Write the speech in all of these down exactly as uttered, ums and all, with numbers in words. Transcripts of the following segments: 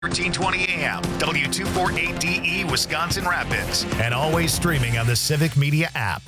thirteen twenty A M, W two forty-eight D E, Wisconsin Rapids, and always streaming on the Civic Media app.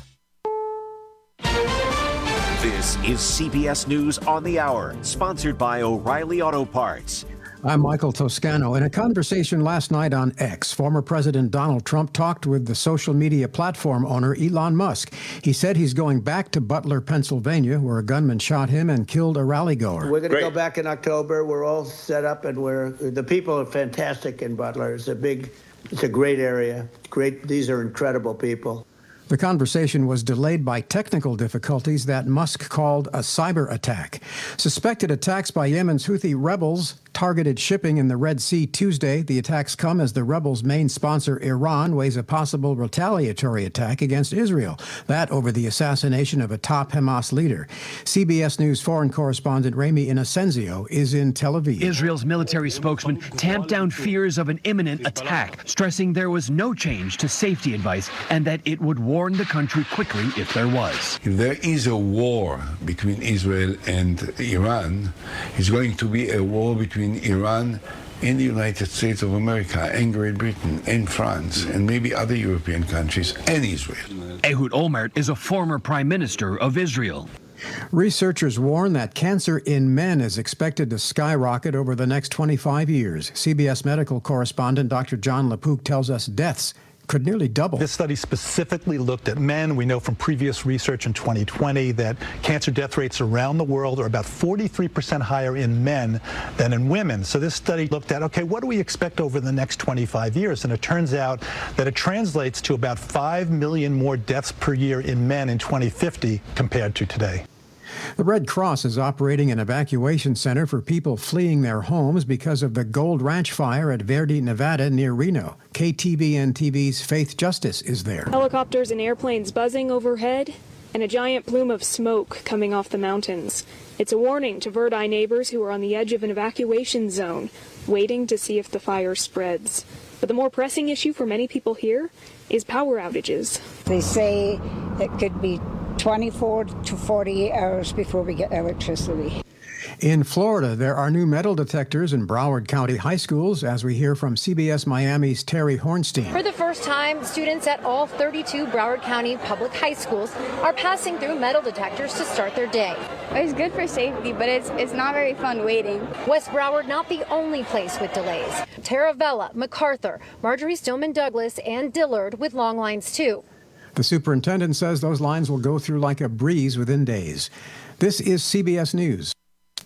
This is C B S News on the Hour, sponsored by O'Reilly Auto Parts. I'm Michael Toscano. In a conversation last night on X, former President Donald Trump talked with the social media platform owner Elon Musk. He said he's going back to Butler, Pennsylvania, where a gunman shot him and killed a rally-goer. We're going to go back in October. We're all set up, and we're the people are fantastic in Butler. It's a big, it's a great area. Great. These are incredible people. The conversation was delayed by technical difficulties that Musk called a cyber attack. Suspected attacks by Yemen's Houthi rebels targeted shipping in the Red Sea Tuesday. The attacks come as the rebels' main sponsor, Iran, weighs a possible retaliatory attack against Israel. That over the assassination of a top Hamas leader. C B S News foreign correspondent Rami Inocencio is in Tel Aviv. Israel's military spokesman tamped down fears of an imminent attack, stressing there was no change to safety advice and that it would warn the country quickly if there was. If there is a war between Israel and Iran, it's going to be a war between Iran and the United States of America and Great Britain and France and maybe other European countries and Israel. Ehud Olmert is a former prime minister of Israel. Researchers warn that cancer in men is expected to skyrocket over the next twenty-five years. C B S medical correspondent Doctor John LaPook tells us deaths could nearly double. This study specifically looked at men. We know from previous research in twenty twenty that cancer death rates around the world are about forty-three percent higher in men than in women. So this study looked at, okay, what do we expect over the next twenty-five years? And it turns out that it translates to about five million more deaths per year in men in twenty fifty compared to today. The Red Cross is operating an evacuation center for people fleeing their homes because of the Gold Ranch fire at Verdi, Nevada, near Reno. K T V N T V's Faith Justice is there. Helicopters and airplanes buzzing overhead, and a giant plume of smoke coming off the mountains. It's a warning to Verdi neighbors who are on the edge of an evacuation zone, waiting to see if the fire spreads. But the more pressing issue for many people here is power outages. They say it could be twenty-four to forty-eight hours before we get electricity. In Florida, there are new metal detectors in Broward County high schools, as we hear from C B S Miami's Terry Hornstein. For the first time, students at all thirty-two Broward County public high schools are passing through metal detectors to start their day. It's good for safety, but it's it's not very fun waiting. West Broward not the only place with delays. Taravella, MacArthur, Marjorie Stoneman Douglas, and Dillard with long lines too. The superintendent says those lines will go through like a breeze within days. This is C B S News.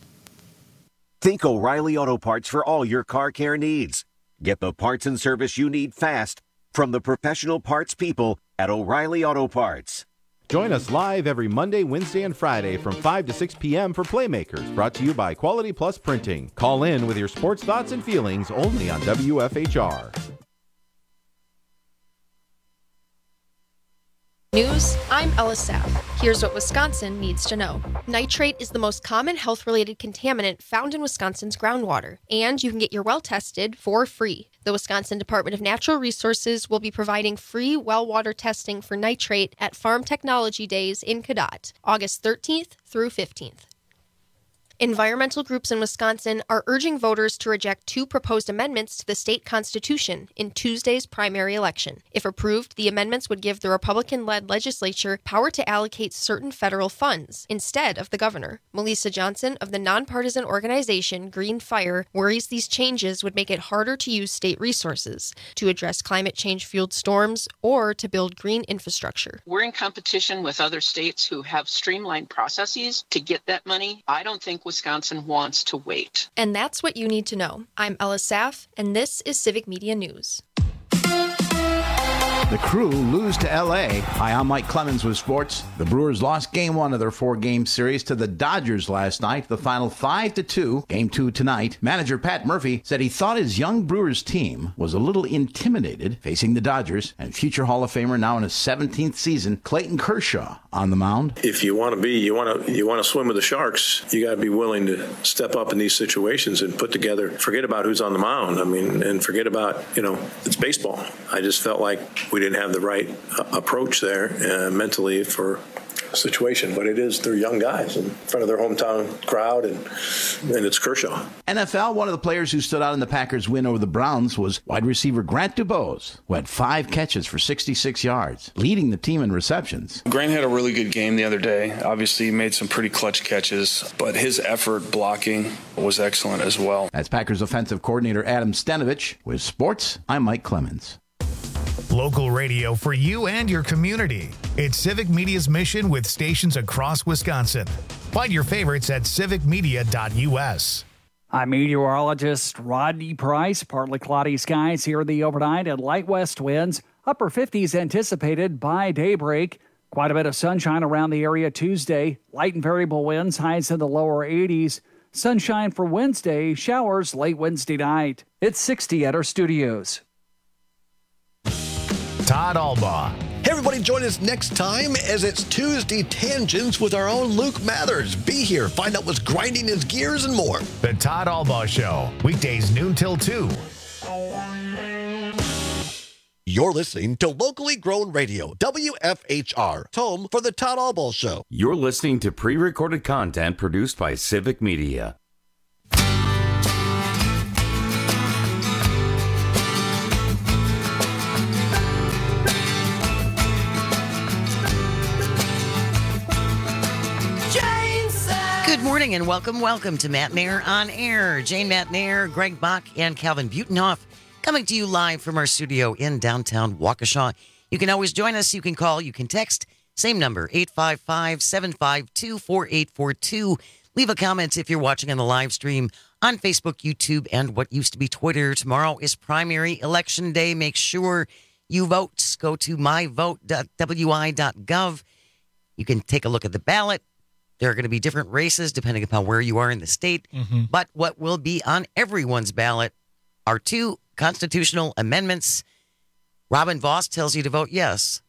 Think O'Reilly Auto Parts for all your car care needs. Get the parts and service you need fast from the professional parts people at O'Reilly Auto Parts. Join us live every Monday, Wednesday, and Friday from five to six p.m. for Playmakers, brought to you by Quality Plus Printing. Call in with your sports thoughts and feelings only on W F H R. News, I'm Ella Saff. Here's what Wisconsin needs to know. Nitrate is the most common health-related contaminant found in Wisconsin's groundwater, and you can get your well tested for free. The Wisconsin Department of Natural Resources will be providing free well water testing for nitrate at Farm Technology Days in Cadott, August thirteenth through fifteenth. Environmental groups in Wisconsin are urging voters to reject two proposed amendments to the state constitution in Tuesday's primary election. If approved, the amendments would give the Republican-led legislature power to allocate certain federal funds instead of the governor. Melissa Johnson of the nonpartisan organization Green Fire worries these changes would make it harder to use state resources to address climate change-fueled storms or to build green infrastructure. We're in competition with other states who have streamlined processes to get that money. I don't think Wisconsin wants to wait. And that's what you need to know. I'm Ella Saff, and this is Civic Media News. The Crew lose to L A. Hi, I'm Mike Clemens with sports. The Brewers lost game one of their four-game series to the Dodgers last night, the final five to two. Game two tonight. Manager Pat Murphy said he thought his young Brewers team was a little intimidated facing the Dodgers, and future Hall of Famer now in his seventeenth season, Clayton Kershaw, on the mound. If you want to be, you want to you want to swim with the Sharks, you got to be willing to step up in these situations and put together, forget about who's on the mound. I mean, and forget about, you know, it's baseball. I just felt like we didn't have the right uh, approach there uh, mentally for situation, but it is, they're young guys in front of their hometown crowd, and, and it's Kershaw. N F L, one of the players who stood out in the Packers' win over the Browns was wide receiver Grant DuBose, who had five catches for sixty-six yards, leading the team in receptions. Grant had a really good game the other day. Obviously, he made some pretty clutch catches, but his effort blocking was excellent as well. That's Packers offensive coordinator Adam Stenovich. With sports, I'm Mike Clemens. Local radio for you and your community. It's Civic Media's mission with stations across Wisconsin. Find your favorites at civic media dot u s. I'm meteorologist Rodney Price. Partly cloudy skies here the overnight and light west winds. Upper fifties anticipated by daybreak. Quite a bit of sunshine around the area Tuesday. Light and variable winds, highs in the lower eighties. Sunshine for Wednesday, showers late Wednesday night. It's sixty at our studios. Todd Albaugh. Hey, everybody, join us next time as it's Tuesday Tangents with our own Luke Mathers. Be here, find out what's grinding his gears and more. The Todd Albaugh Show, weekdays noon till two. You're listening to locally grown radio, W F H R, home for the Todd Albaugh Show. You're listening to pre-recorded content produced by Civic Media. Good morning and welcome, welcome to Matt Nair on Air. Jane Matt Nair, Greg Bach, and Calvin Butenhoff coming to you live from our studio in downtown Waukesha. You can always join us. You can call, you can text. Same number, eight five five, seven five two, four eight four two. Leave a comment if you're watching on the live stream on Facebook, YouTube, and what used to be Twitter. Tomorrow is primary election day. Make sure you vote. Go to my vote dot w i dot gov. You can take a look at the ballot. There are going to be different races depending upon where you are in the state. Mm-hmm. But what will be on everyone's ballot are two constitutional amendments. Robin Vos tells you to vote yes.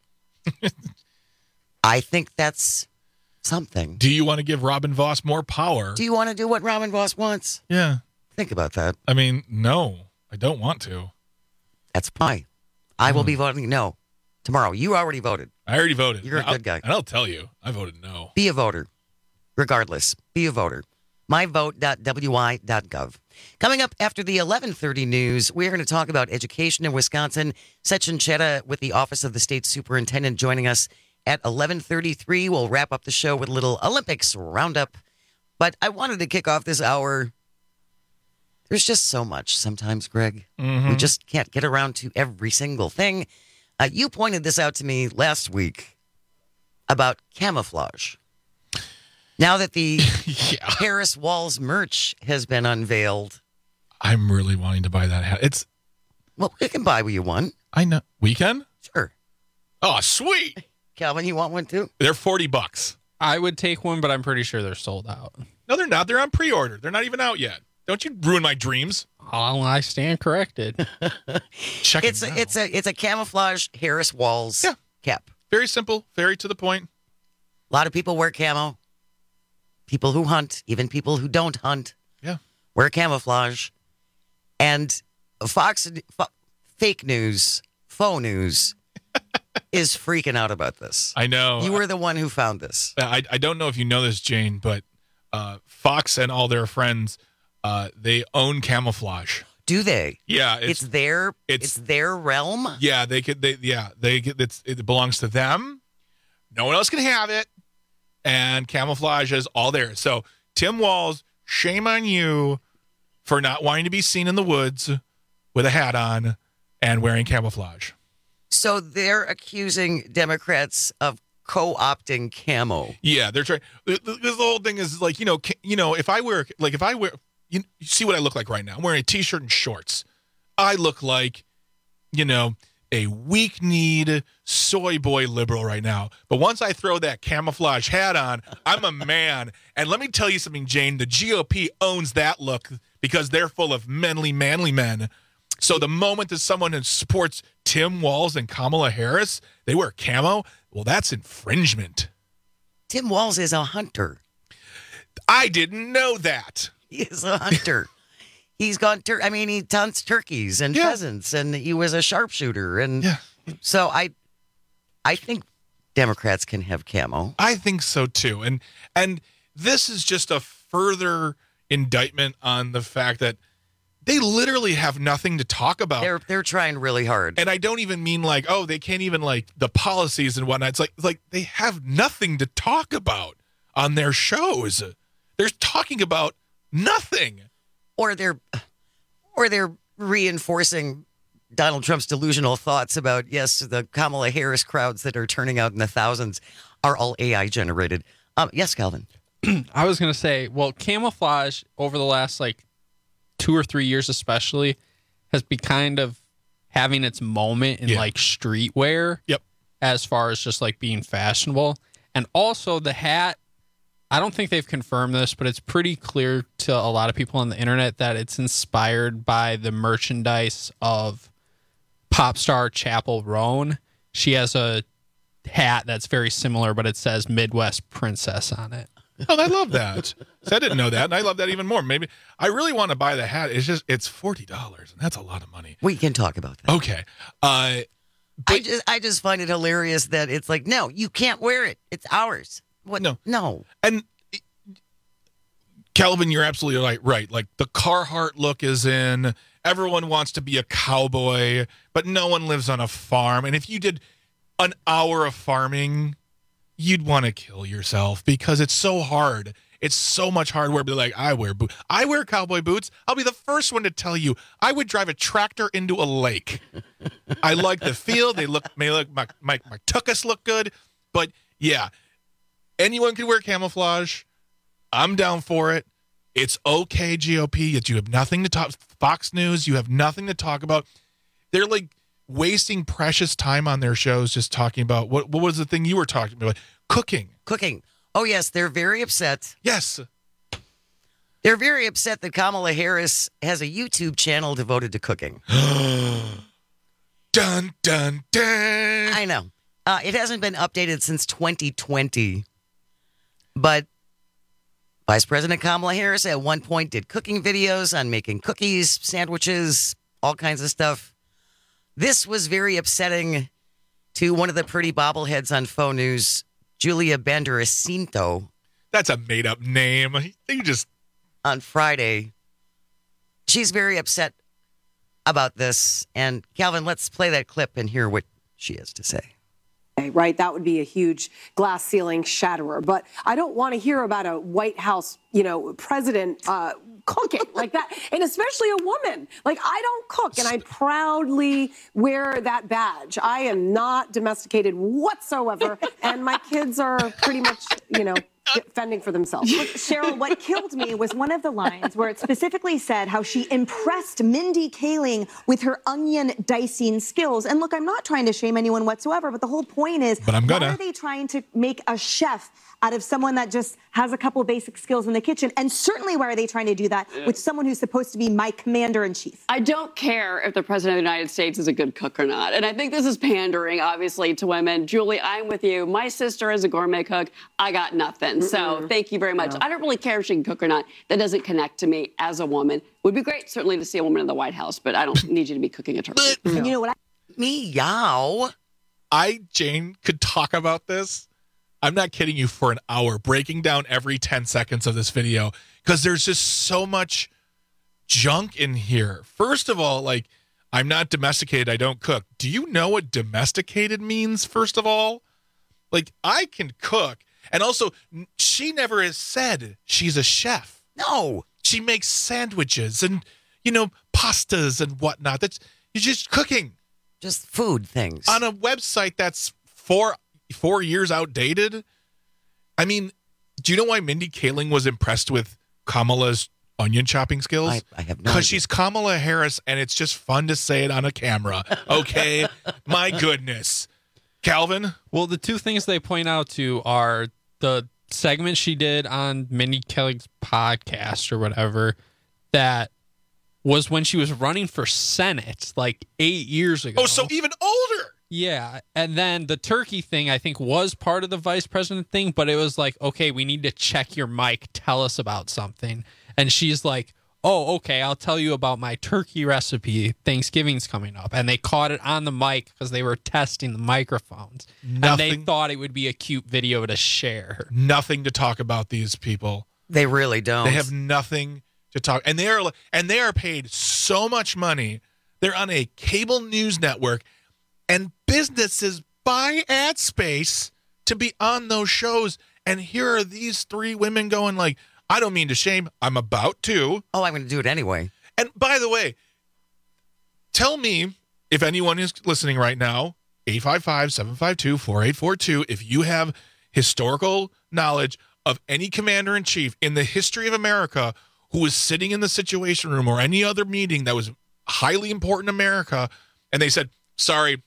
I think that's something. Do you want to give Robin Vos more power? Do you want to do what Robin Vos wants? Yeah. Think about that. I mean, no, I don't want to. That's fine. I mm. will be voting no tomorrow. You already voted. I already voted. You're a I'll, good guy. And I'll tell you, I voted no. Be a voter. Regardless, be a voter. my vote dot w i dot gov. Coming up after the eleven thirty news, we're going to talk about education in Wisconsin. Sechin Chetta with the Office of the State Superintendent joining us at eleven thirty-three. We'll wrap up the show with a little Olympics roundup. But I wanted to kick off this hour. There's just so much sometimes, Greg. Mm-hmm. We just can't get around to every single thing. Uh, you pointed this out to me last week about camouflage. Now that the yeah. Harris Walls merch has been unveiled. I'm really wanting to buy that hat. It's Well, we can buy you one. I know. We can? Sure. Oh, sweet. Calvin, you want one too? They're forty bucks. I would take one, but I'm pretty sure they're sold out. No, they're not. They're on pre-order. They're not even out yet. Don't you ruin my dreams. Oh, I stand corrected. Check it's it a, it's a it's a camouflage Harris Walls yeah. cap. Very simple, very to the point. A lot of people wear camo. People who hunt, even people who don't hunt, yeah, wear camouflage. And Fox fo- fake news, faux news, is freaking out about this. I know. You were the one who found this. I, I don't know if you know this, Jane, but uh, Fox and all their friends, uh, they own camouflage. Do they? Yeah, it's, it's their it's, it's their realm. Yeah, they could. They yeah, they get it's, it belongs to them. No one else can have it. And camouflage is all there. So, Tim Walz, shame on you for not wanting to be seen in the woods with a hat on and wearing camouflage. So, they're accusing Democrats of co-opting camo. Yeah, they're trying. The, the, the whole thing is like, you know, you know, if I wear, like, if I wear, you, you see what I look like right now. I'm wearing a T-shirt and shorts. I look like, you know, a weak-kneed soy boy liberal right now. But once I throw that camouflage hat on, I'm a man. And let me tell you something, Jane. The G O P owns that look because they're full of manly, manly men. So the moment that someone who supports Tim Walz and Kamala Harris, they wear camo, well, that's infringement. Tim Walz is a hunter. I didn't know that. He is a hunter. He's gone, tur- I mean, he hunts turkeys and yeah. pheasants, and he was a sharpshooter. And yeah. so I I think Democrats can have camo. I think so too. And and this is just a further indictment on the fact that they literally have nothing to talk about. They're they're trying really hard. And I don't even mean like, oh, they can't even like the policies and whatnot. It's like it's like they have nothing to talk about on their shows. They're talking about nothing. Or they're or they're reinforcing Donald Trump's delusional thoughts about, yes, the Kamala Harris crowds that are turning out in the thousands are all A I generated. Um, yes, Calvin. I was going to say, well, camouflage over the last like two or three years especially has been kind of having its moment in Yeah. like streetwear. Yep. As far as just like being fashionable. And also the hat, I don't think they've confirmed this, but it's pretty clear to a lot of people on the internet that it's inspired by the merchandise of pop star Chappell Roan. She has a hat that's very similar, but it says Midwest Princess on it. Oh, I love that. So I didn't know that, and I love that even more. Maybe I really want to buy the hat. It's just it's forty dollars, and that's a lot of money. We can talk about that. Okay. Uh, I just I just find it hilarious that it's like, no, you can't wear it. It's ours. What? No. No. And Calvin, you're absolutely right. Right. Like the Carhartt look is in. Everyone wants to be a cowboy, but no one lives on a farm. And if you did an hour of farming, you'd want to kill yourself because it's so hard. It's so much hard work. Be like, I wear boots. I wear cowboy boots. I'll be the first one to tell you I would drive a tractor into a lake. I like the feel. They look, may look, my, my, my tuchus look good. But yeah, anyone can wear camouflage. I'm down for it. It's okay, G O P, that you have nothing to talk. Fox News, you have nothing to talk about. They're like wasting precious time on their shows just talking about what what was the thing you were talking about? Cooking. Cooking. Oh, yes, they're very upset. Yes. They're very upset that Kamala Harris has a YouTube channel devoted to cooking. Dun, dun, dun. I know. Uh, it hasn't been updated since twenty twenty. But Vice President Kamala Harris at one point did cooking videos on making cookies, sandwiches, all kinds of stuff. This was very upsetting to one of the pretty bobbleheads on Faux News, Julia Banderacinto. That's a made-up name. You just... On Friday. She's very upset about this. And Calvin, let's play that clip and hear what she has to say. Right, that would be a huge glass ceiling shatterer. But I don't want to hear about a White House, you know, president uh, cooking like that, and especially a woman. Like, I don't cook, and I proudly wear that badge. I am not domesticated whatsoever, and my kids are pretty much, you know, fending for themselves. Look, Cheryl, what killed me was one of the lines where it specifically said how she impressed Mindy Kaling with her onion dicing skills. And look, I'm not trying to shame anyone whatsoever, but the whole point is, but I'm gonna. why are they trying to make a chef out of someone that just has a couple of basic skills in the kitchen? And certainly why are they trying to do that with someone who's supposed to be my commander-in-chief? I don't care if the president of the United States is a good cook or not. And I think this is pandering, obviously, to women. Julie, I'm with you. My sister is a gourmet cook. I got nothing. So Mm-mm. thank you very much. No. I don't really care if she can cook or not. That doesn't connect to me as a woman. Would be great, certainly, to see a woman in the White House, but I don't need you to be cooking a turkey. You know what? I, me, yow. I, Jane, could talk about this. I'm not kidding you, for an hour, breaking down every ten seconds of this video, because there's just so much junk in here. First of all, like, I'm not domesticated, I don't cook. Do you know what domesticated means, first of all? Like, I can cook. And also, she never has said she's a chef. No. She makes sandwiches and, you know, pastas and whatnot. That's you're just cooking. Just food things. On a website that's four four years outdated. I mean, do you know why Mindy Kaling was impressed with Kamala's onion chopping skills? I, I have no Because idea. she's Kamala Harris, and it's just fun to say it on a camera. Okay? My goodness. Calvin? Well, the two things they point out to are the segment she did on Mindy Kaling's podcast or whatever that was when she was running for Senate like eight years ago. Oh, so even older. Yeah. And then the turkey thing, I think, was part of the vice president thing, but it was like, okay, we need to check your mic. Tell us about something. And she's like, oh, okay, I'll tell you about my turkey recipe. Thanksgiving's coming up. And they caught it on the mic because they were testing the microphones. Nothing, and they thought it would be a cute video to share. Nothing to talk about these people. They really don't. They have nothing to talk. And they are, and they are paid so much money. They're on a cable news network, and businesses buy ad space to be on those shows. And here are these three women going like, I don't mean to shame. I'm about to. Oh, I'm going to do it anyway. And by the way, tell me if anyone is listening right now, eight five five, seven five two, four eight four two, if you have historical knowledge of any commander-in-chief in the history of America who was sitting in the Situation Room or any other meeting that was highly important in America, and they said, sorry,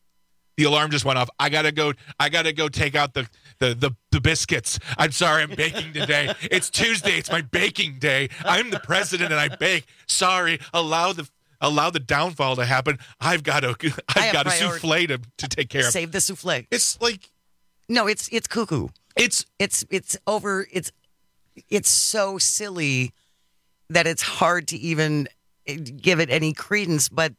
the alarm just went off. I gotta go. I gotta go take out the, the the the biscuits. I'm sorry, I'm baking today. It's Tuesday. It's my baking day. I'm the president and I bake. Sorry. Allow the allow the downfall to happen. I've got a I've got a souffle to, to take care of. Save the souffle. It's like no, it's it's cuckoo. It's it's it's over. It's it's so silly that it's hard to even give it any credence. But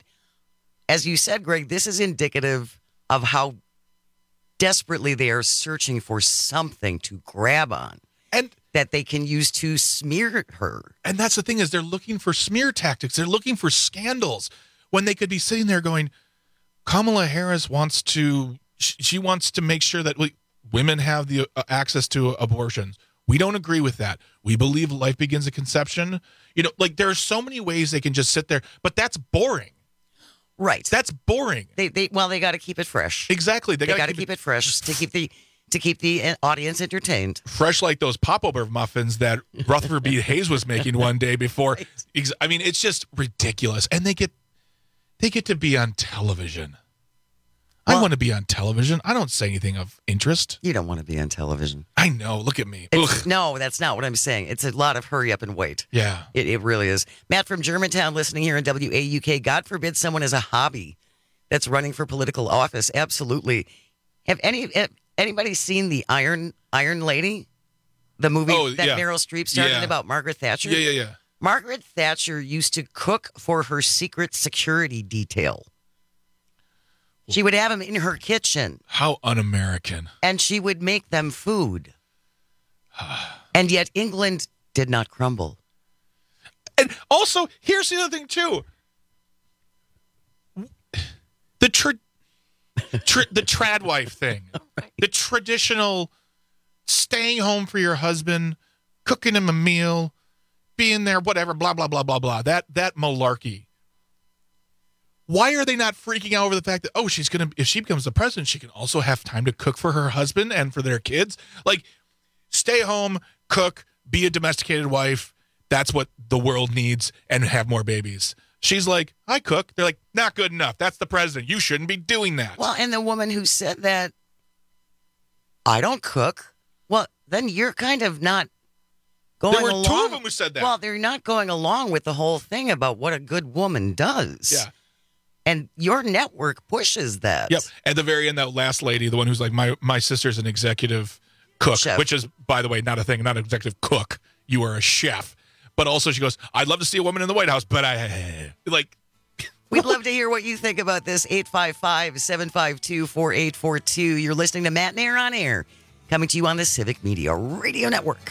as you said, Greg, this is indicative of how desperately they are searching for something to grab on and that they can use to smear her. And that's the thing is they're looking for smear tactics. They're looking for scandals when they could be sitting there going, Kamala Harris wants to, she wants to make sure that we, women have the uh, access to abortions. We don't agree with that. We believe life begins at conception. You know, like there are so many ways they can just sit there, but that's boring. Right. That's boring. They they well they got to keep it fresh. Exactly. They, they got to keep, keep it, it fresh to keep the to keep the audience entertained. Fresh like those popover muffins that Rutherford B. Hayes was making one day before. Right. I mean, it's just ridiculous. And they get they get to be on television. Well, I want to be on television. I don't say anything of interest. You don't want to be on television. I know. Look at me. No, that's not what I'm saying. It's a lot of hurry up and wait. Yeah. It, it really is. Matt from Germantown listening here in W A U K. God forbid someone has a hobby that's running for political office. Absolutely. Have any have anybody seen the Iron Iron Lady? The movie oh, that yeah. Meryl Streep started yeah. about Margaret Thatcher? Yeah, yeah, yeah. Margaret Thatcher used to cook for her secret security detail. She would have them in her kitchen. How un-American. And she would make them food. And yet England did not crumble. And also, here's the other thing, too. The tra- tra- the trad wife thing. Right. The traditional staying home for your husband, cooking him a meal, being there, whatever, blah, blah, blah, blah, blah. That, that malarkey. Why are they not freaking out over the fact that, oh, she's going to, if she becomes the president, she can also have time to cook for her husband and for their kids? Like, stay home, cook, be a domesticated wife. That's what the world needs, and have more babies. She's like, I cook. They're like, not good enough. That's the president. You shouldn't be doing that. Well, and the woman who said that, I don't cook. Well, then you're kind of not going along. There were along. two of them who said that. Well, they're not going along with the whole thing about what a good woman does. Yeah. And your network pushes that. Yep. At the very end, that last lady, the one who's like, my my sister's an executive cook, chef. Which is, by the way, not a thing, not an executive cook. You are a chef. But also she goes, I'd love to see a woman in the White House, but I, like. We'd love to hear what you think about this. eight five five, seven five two, four eight four two. You're listening to Matt Nair on Air, coming to you on the Civic Media Radio Network.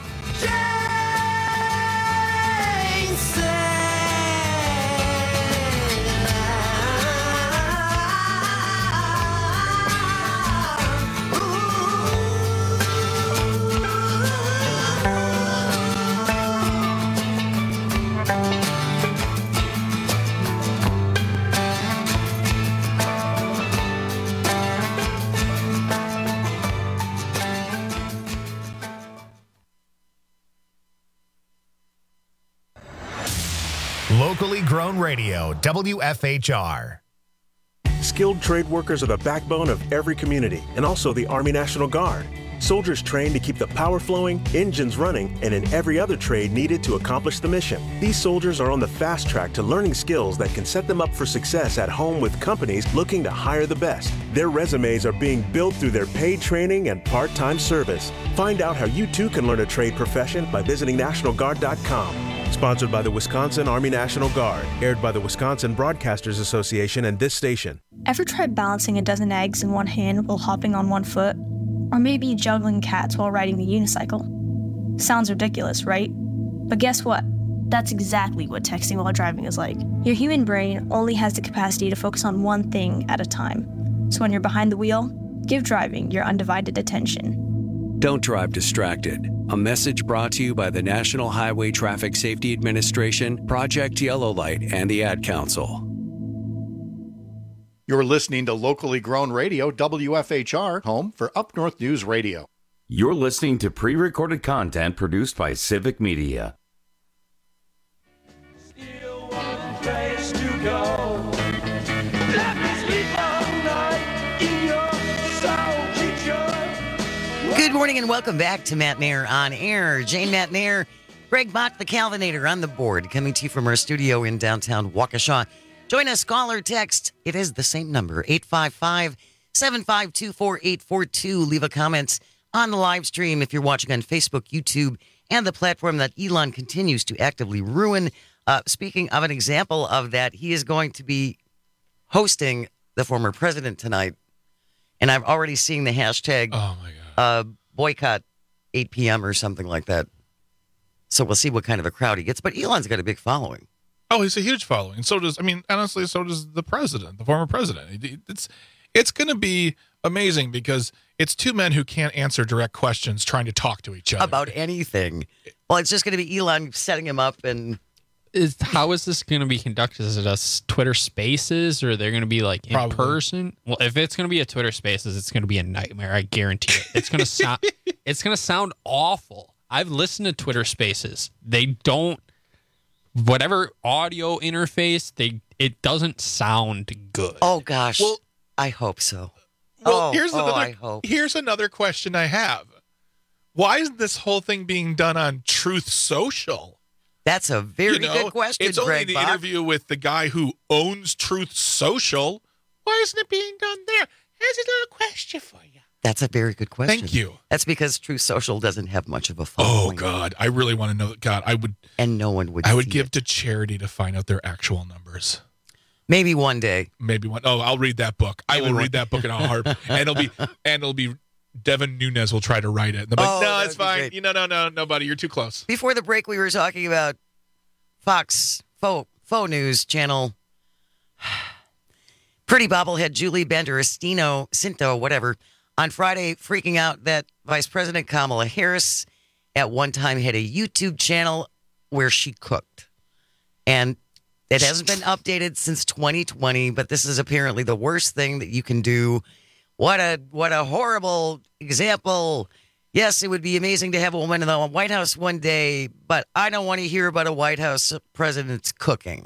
Locally grown radio, W F H R. Skilled trade workers are the backbone of every community, and also the Army National Guard. Soldiers trained to keep the power flowing, engines running, and in every other trade needed to accomplish the mission. These soldiers are on the fast track to learning skills that can set them up for success at home with companies looking to hire the best. Their resumes are being built through their paid training and part-time service. Find out how you too can learn a trade profession by visiting National Guard dot com. Sponsored by the Wisconsin Army National Guard. Aired by the Wisconsin Broadcasters Association and this station. Ever tried balancing a dozen eggs in one hand while hopping on one foot? Or maybe juggling cats while riding the unicycle? Sounds ridiculous, right? But guess what? That's exactly what texting while driving is like. Your human brain only has the capacity to focus on one thing at a time. So when you're behind the wheel, give driving your undivided attention. Don't drive distracted. A message brought to you by the National Highway Traffic Safety Administration, Project Yellow Light, and the Ad Council. You're listening to locally grown radio, W F H R, home for Up North News Radio. You're listening to pre-recorded content produced by Civic Media. Still one place to go. Let me sleep all night in your soul, teacher. Good morning and welcome back to Matt Mayer on Air. Jane Matt Mayer, Greg Bach, the Calvinator on the board, coming to you from our studio in downtown Waukesha. Join us, call or text. It is the same number, eight five five, seven five two, four eight four two. Leave a comment on the live stream if you're watching on Facebook, YouTube, and the platform that Elon continues to actively ruin. Uh, speaking of an example of that, he is going to be hosting the former president tonight. And I've already seen the hashtag oh my God. Uh, boycott eight p.m. or something like that. So we'll see what kind of a crowd he gets. But Elon's got a big following. Oh, he's a huge following. And so does, I mean, honestly, so does the president, the former president. It's it's going to be amazing because it's two men who can't answer direct questions trying to talk to each other. About anything. Well, it's just going to be Elon setting him up. And is how is this going to be conducted? Is it a Twitter Spaces or they're going to be like in Probably. person? Well, if it's going to be a Twitter Spaces, it's going to be a nightmare. I guarantee it. It's going to sound it's going to sound awful. I've listened to Twitter Spaces. They don't. Whatever audio interface, they it doesn't sound good. Oh gosh, well, I hope so. Well, oh, here's oh, another. I hope. Here's another question I have. Why isn't this whole thing being done on Truth Social? That's a very you know, good question. It's only Greg the Bach. interview with the guy who owns Truth Social. Why isn't it being done there? Here's a little question for you. That's a very good question. Thank you. That's because Truth Social doesn't have much of a following. Oh God, I really want to know. God, I would. And no one would. I would see give it. to charity to find out their actual numbers. Maybe one day. Maybe one. Oh, I'll read that book. I will read that book in a heart, and it'll be and it'll be. Devin Nunes will try to write it. And they're like, Oh, no, that it's would be fine. great. You know, no, no, no, buddy, you're too close. Before the break, we were talking about Fox faux, faux News channel. Pretty bobblehead Julie Banderastino, Cinto, whatever, on Friday freaking out that Vice President Kamala Harris at one time had a YouTube channel where she cooked. And it hasn't been updated since twenty twenty, but this is apparently the worst thing that you can do. What a what a horrible example. Yes, it would be amazing to have a woman in the White House one day, but I don't want to hear about a White House president's cooking.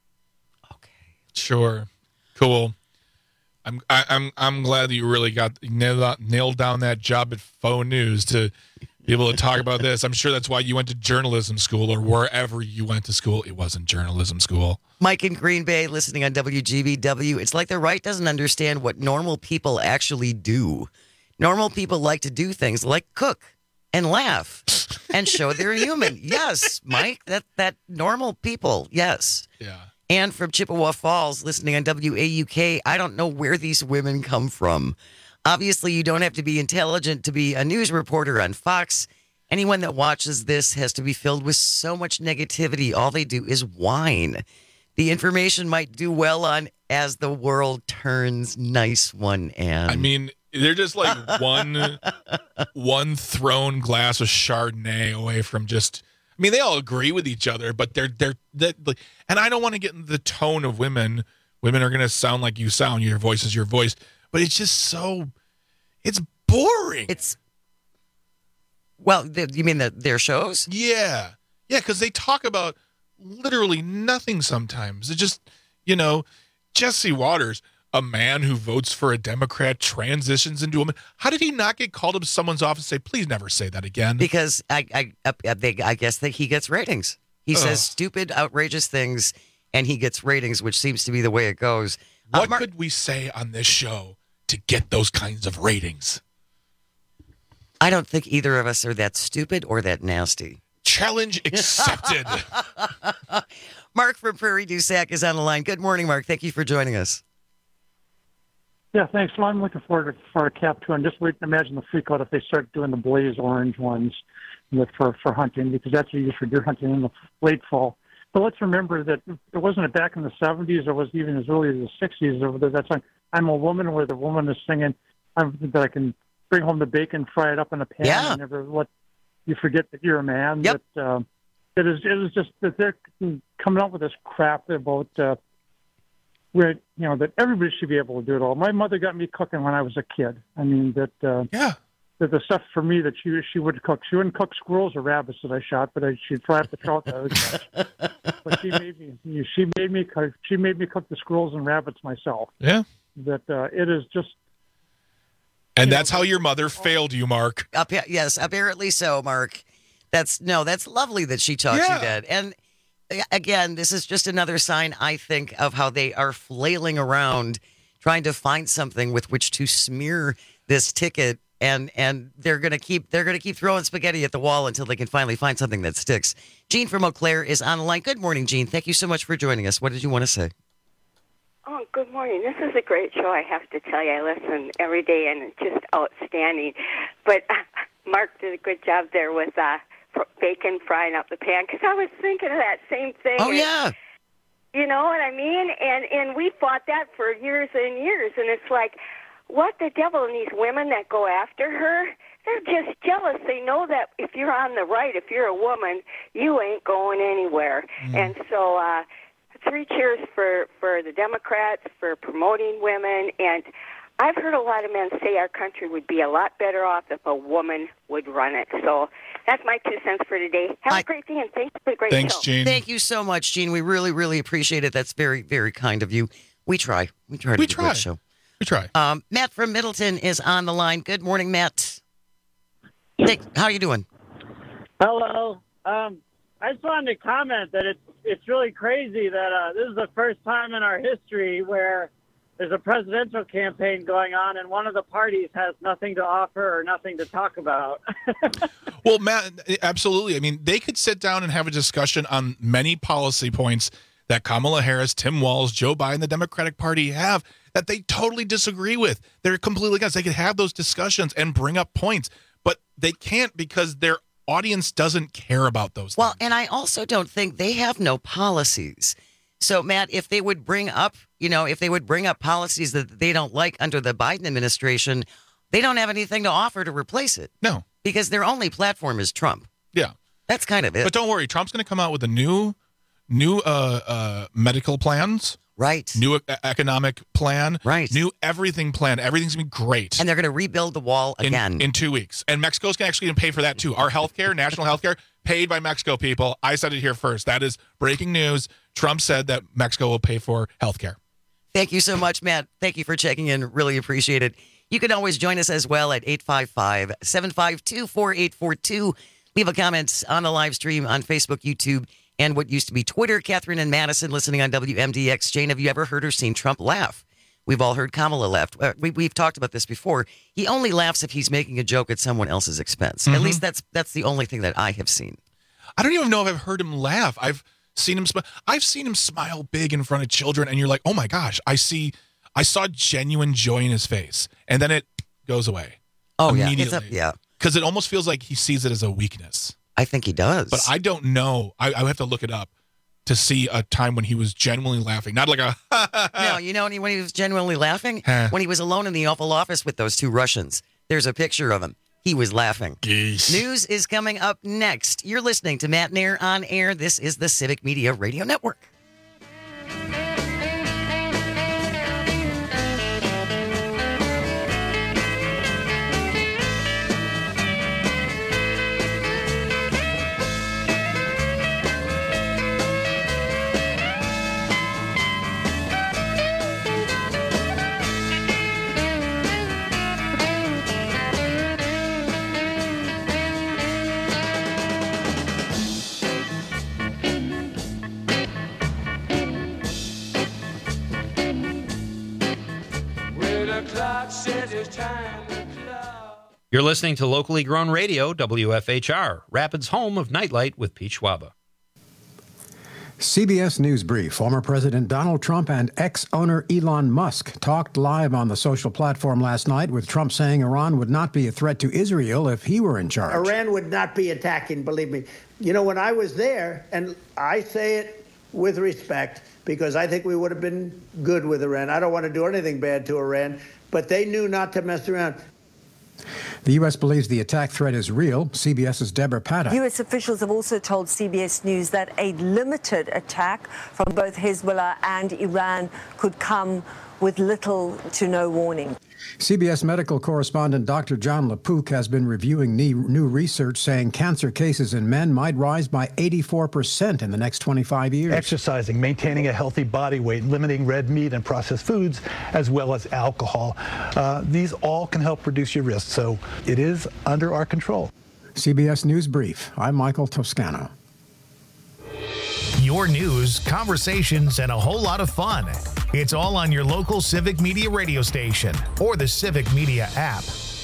Sure, cool. I'm I, I'm I'm glad that you really got nailed, nailed down that job at Faux News to be able to talk about this. I'm sure that's why you went to journalism school or wherever you went to school. It wasn't journalism school. Mike in Green Bay listening on W G B W. It's like the right doesn't understand what normal people actually do. Normal people like to do things like cook and laugh and show they're human. Yes, Mike, that that normal people. Yes. Yeah. And from Chippewa Falls, listening on W A U K, I don't know where these women come from. Obviously, you don't have to be intelligent to be a news reporter on Fox. Anyone that watches this has to be filled with so much negativity. All they do is whine. The information might do well on As the World Turns. Nice one, Ann. I mean, they're just like one one thrown glass of Chardonnay away from just. I mean, they all agree with each other, but they're they're that. And I don't want to get in the tone of women. Women are going to sound like you sound. Your voice is your voice, but it's just so. It's boring. It's. Well, the, you mean the, their shows? Yeah, yeah, because they talk about literally nothing sometimes. It just, you know, Jesse Waters, a man who votes for a Democrat, transitions into a woman. How did he not get called up to someone's office and say, please never say that again? Because I I, I, they, I guess that he gets ratings. He Ugh. says stupid, outrageous things, and he gets ratings, which seems to be the way it goes. What uh, Mar- could we say on this show to get those kinds of ratings? I don't think either of us are that stupid or that nasty. Challenge accepted. Mark from Prairie du Sac is on the line. Good morning, Mark. Thank you for joining us. Yeah, thanks. Well, I'm looking forward to, for a cap too. I'm just waiting to imagine the freak out if they start doing the blaze orange ones with, for, for hunting, because that's what you use for deer hunting in the late fall. But let's remember that it wasn't back in the seventies, or was even as early as the sixties. Over there, that song, "I'm a Woman," where the woman is singing, I'm, that I can bring home the bacon, fry it up in a pan, Yeah. and never let you forget that you're a man. Yep. That uh, it is. It is just that they're coming up with this crap about uh, where you know that everybody should be able to do it all. My mother got me cooking when I was a kid. I mean that. Uh, yeah. That the stuff for me that she she would cook. She wouldn't cook squirrels or rabbits that I shot, but I, she'd fry up the trout that I would catch. But she made me. She made me. cook- She made me cook the squirrels and rabbits myself. Yeah. That uh, it is just. And that's how your mother failed you, Mark. Up, yes, apparently so, Mark. That's no, that's lovely that she taught Yeah. you that. And uh, again, this is just another sign, I think, of how they are flailing around trying to find something with which to smear this ticket, and and they're gonna keep they're gonna keep throwing spaghetti at the wall until they can finally find something that sticks. Jean from Eau Claire is on the line. Good morning, Jean. Thank you so much for joining us. What did you want to say? Oh, good morning. This is a great show, I have to tell you. I listen every day, and it's just outstanding. But uh, Mark did a good job there with uh, fr- bacon frying up the pan, because I was thinking of that same thing. Oh, And, yeah. You know what I mean? And and we fought that for years and years, and it's like, what the devil? And these women that go after her, they're just jealous. They know that if you're on the right, if you're a woman, you ain't going anywhere. Mm. And so uh, three cheers for, for the Democrats for promoting women. And I've heard a lot of men say our country would be a lot better off if a woman would run it. So that's my two cents for today. Have I- a great day, and thanks for the great show. Thank you so much, Jean. We really, really appreciate it. That's very, very kind of you. We try. We try to We do try. a show. We try. Um, Matt from Middleton is on the line. Good morning, Matt. Hey, how are you doing? Hello. Um, I just wanted to comment that it's it's really crazy that uh, this is the first time in our history where there's a presidential campaign going on and one of the parties has nothing to offer or nothing to talk about. Well, Matt, absolutely. I mean, they could sit down and have a discussion on many policy points that Kamala Harris, Tim Walz, Joe Biden, the Democratic Party have that they totally disagree with. They're completely against. They could have those discussions and bring up points, but they can't because their audience doesn't care about those Well, and I also don't think they have no policies. So, Matt, if they would bring up, you know, if they would bring up policies that they don't like under the Biden administration, they don't have anything to offer to replace it. No. Because their only platform is Trump. Yeah. That's kind of it. But don't worry, Trump's going to come out with a new, new uh, uh, medical plans. Right. New e- economic plan. Right. New everything plan. Everything's going to be great. And they're going to rebuild the wall in, again. in two weeks. And Mexico's gonna actually going to pay for that too. Our health care, national health care, paid by Mexico people. I said it here first. That is breaking news. Trump said that Mexico will pay for health care. Thank you so much, Matt. Thank you for checking in. Really appreciate it. You can always join us as well at eight five five, seven five two, four eight four two. Leave a comment on the live stream on Facebook, YouTube, and what used to be Twitter. Catherine and Madison listening on W M D X. Jane, have you ever heard or seen Trump laugh? We've all heard Kamala laugh. Uh, we, we've talked about this before. He only laughs if he's making a joke at someone else's expense. At Mhm. least that's that's the only thing that I have seen. I don't even know if I've heard him laugh. I've seen him smile. I've seen him smile big in front of children, and you're like, oh my gosh, I see, I saw genuine joy in his face, and then it goes away. Oh, yeah. immediately. It's a- yeah. Because it almost feels like he sees it as a weakness. I think he does. But I don't know. I, I have to look it up to see a time when he was genuinely laughing, not like a. No, you know when he, when he was genuinely laughing? Huh. When he was alone in the Oval Office with those two Russians. There's a picture of him. He was laughing. Geez. News is coming up next. You're listening to Matt Nair on Air. This is the Civic Media Radio Network. When the clock says it's time to clock. You're listening to locally grown radio, W F H R, Rapids' home of Nightlight with Pete Schwaba. C B S News Brief. Former President Donald Trump and ex-owner Elon Musk talked live on the social platform last night, with Trump saying Iran would not be a threat to Israel if he were in charge. Iran would not be attacking, believe me. You know, when I was there, and I say it with respect, because I think we would have been good with Iran. I don't want to do anything bad to Iran, but they knew not to mess around. The U S believes the attack threat is real. CBS's Deborah Paddock. U S officials have also told C B S News that a limited attack from both Hezbollah and Iran could come with little to no warning. C B S medical correspondent Doctor John LaPook has been reviewing new research saying cancer cases in men might rise by eighty-four percent in the next twenty-five years. Exercising, maintaining a healthy body weight, limiting red meat and processed foods, as well as alcohol. Uh, these all can help reduce your risk, so it is under our control. C B S News Brief. I'm Michael Toscano. Your news, conversations, and a whole lot of fun. It's all on your local Civic Media radio station or the Civic Media app.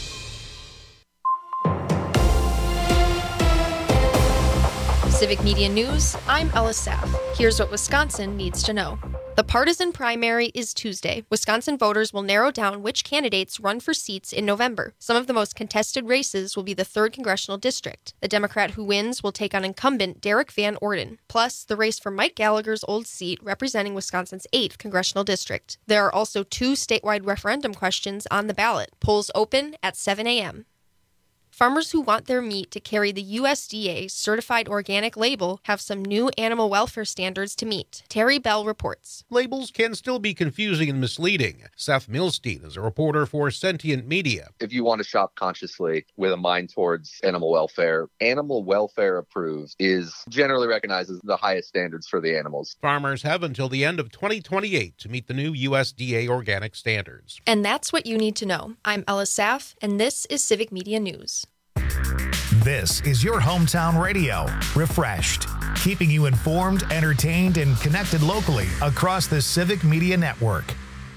Civic Media News, I'm Ella Saff. Here's what Wisconsin needs to know. The partisan primary is Tuesday. Wisconsin voters will narrow down which candidates run for seats in November. Some of the most contested races will be the third Congressional District. The Democrat who wins will take on incumbent Derek Van Orden, plus the race for Mike Gallagher's old seat representing Wisconsin's eighth Congressional District. There are also two statewide referendum questions on the ballot. Polls open at seven a.m. Farmers who want their meat to carry the U S D A certified organic label have some new animal welfare standards to meet. Terry Bell reports. Labels can still be confusing and misleading. Seth Milstein is a reporter for Sentient Media. If you want to shop consciously with a mind towards animal welfare, Animal Welfare Approved is generally recognized as the highest standards for the animals. Farmers have until the end of twenty twenty-eight to meet the new U S D A organic standards. And that's what you need to know. I'm Ella Saff, and this is Civic Media News. This is your hometown radio, refreshed, keeping you informed, entertained, and connected locally across the Civic Media Network.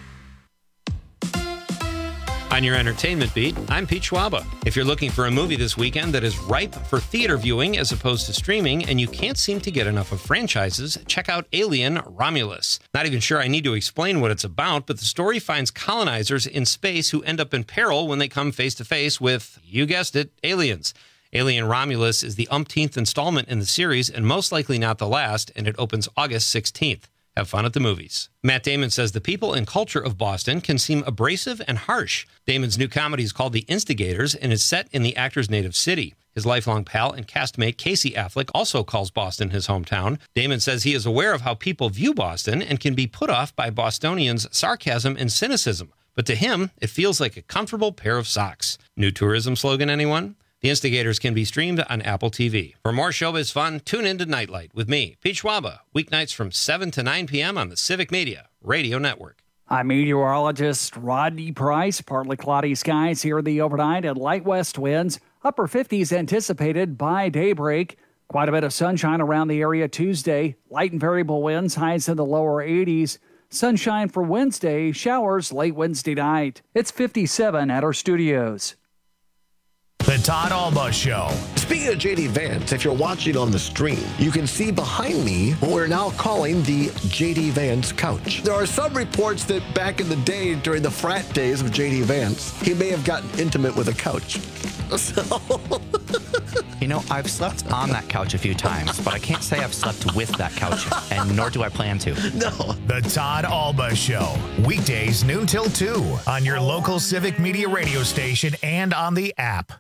On your entertainment beat, I'm Pete Schwaba. If you're looking for a movie this weekend that is ripe for theater viewing as opposed to streaming, and you can't seem to get enough of franchises, check out Alien: Romulus. Not even sure I need to explain what it's about, but the story finds colonizers in space who end up in peril when they come face to face with, you guessed it, aliens. Alien: Romulus is the umpteenth installment in the series, and most likely not the last, and it opens August sixteenth. Have fun at the movies. Matt Damon says the people and culture of Boston can seem abrasive and harsh. Damon's new comedy is called The Instigators and is set in the actor's native city. His lifelong pal and castmate Casey Affleck also calls Boston his hometown. Damon says he is aware of how people view Boston and can be put off by Bostonians' sarcasm and cynicism. But to him, it feels like a comfortable pair of socks. New tourism slogan, anyone? The Instigators can be streamed on Apple T V. For more showbiz fun, tune in to Nightlight with me, Pete Schwaba, weeknights from seven to nine p.m. on the Civic Media Radio Network. I'm meteorologist Rodney Price. Partly cloudy skies here the overnight and light west winds. Upper fifties anticipated by daybreak. Quite a bit of sunshine around the area Tuesday. Light and variable winds, highs in the lower eighties. Sunshine for Wednesday, showers late Wednesday night. It's fifty-seven at our studios. The Todd Alba Show. Speaking of J D Vance, if you're watching on the stream, you can see behind me what we're now calling the J D Vance couch. There are some reports that back in the day, during the frat days of J D Vance, he may have gotten intimate with a couch. So... You know, I've slept on that couch a few times, but I can't say I've slept with that couch, and nor do I plan to. No. The Todd Alba Show. Weekdays noon till two on your local Civic Media radio station and on the app.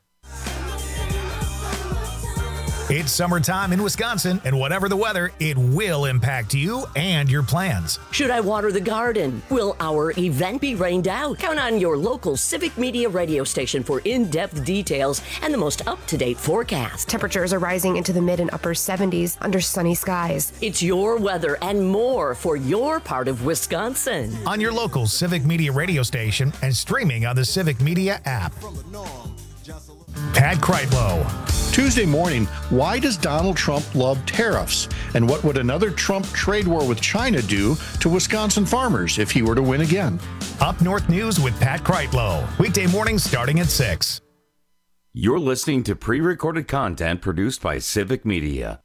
It's summertime in Wisconsin, and whatever the weather, it will impact you and your plans. Should I water the garden? Will our event be rained out? Count on your local Civic Media radio station for in-depth details and the most up-to-date forecast. Temperatures are rising into the mid and upper seventies under sunny skies. It's your weather and more for your part of Wisconsin. On your local Civic Media radio station and streaming on the Civic Media app. Pat Kreitlow. Tuesday morning, why does Donald Trump love tariffs? And what would another Trump trade war with China do to Wisconsin farmers if he were to win again? Up North News with Pat Kreitlow. Weekday mornings starting at six. You're listening to pre-recorded content produced by Civic Media.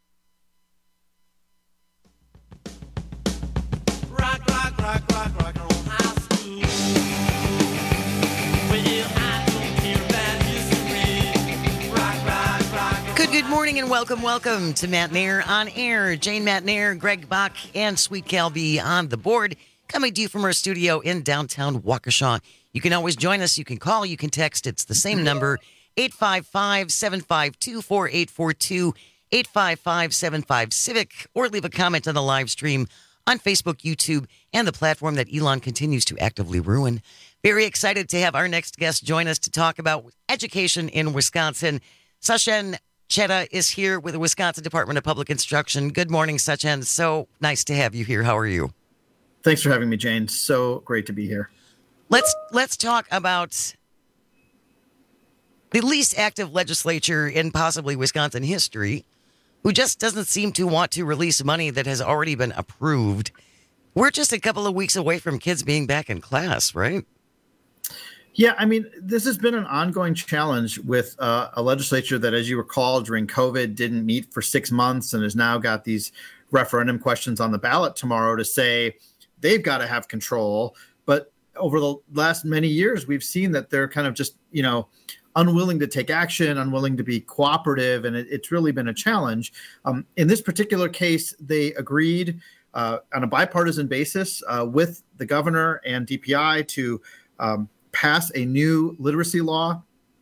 Rock, rock, rock, rock, rock on high school. Well, I don't care about history. Rock, rock, rock. Good, good morning and welcome, welcome to Matt Nair on Air. Jane Matt Nair, Greg Bach, and Sweet Cal B on the board. Coming to you from our studio in downtown Waukesha. You can always join us. You can call. You can text. It's the same number, eight five five, seven five two, four eight four two, eight five five, seven five, Civic, or leave a comment on the live stream on Facebook, YouTube, and the platform that Elon continues to actively ruin. Very excited to have our next guest join us to talk about education in Wisconsin. Sachin Chetta is here with the Wisconsin Department of Public Instruction. Good morning, Sachin. So nice to have you here. How are you? Thanks for having me, Jane. So great to be here. Let's let's talk about the least active legislature in possibly Wisconsin history, who just doesn't seem to want to release money that has already been approved. We're just a couple of weeks away from kids being back in class, right? Yeah, I mean, this has been an ongoing challenge with uh, a legislature that, as you recall, during COVID didn't meet for six months and has now got these referendum questions on the ballot tomorrow to say they've got to have control. But over the last many years, we've seen that they're kind of just, you know, unwilling to take action, unwilling to be cooperative, and it, it's really been a challenge. Um, in this particular case, they agreed uh, on a bipartisan basis uh, with the governor and D P I to um, pass a new literacy law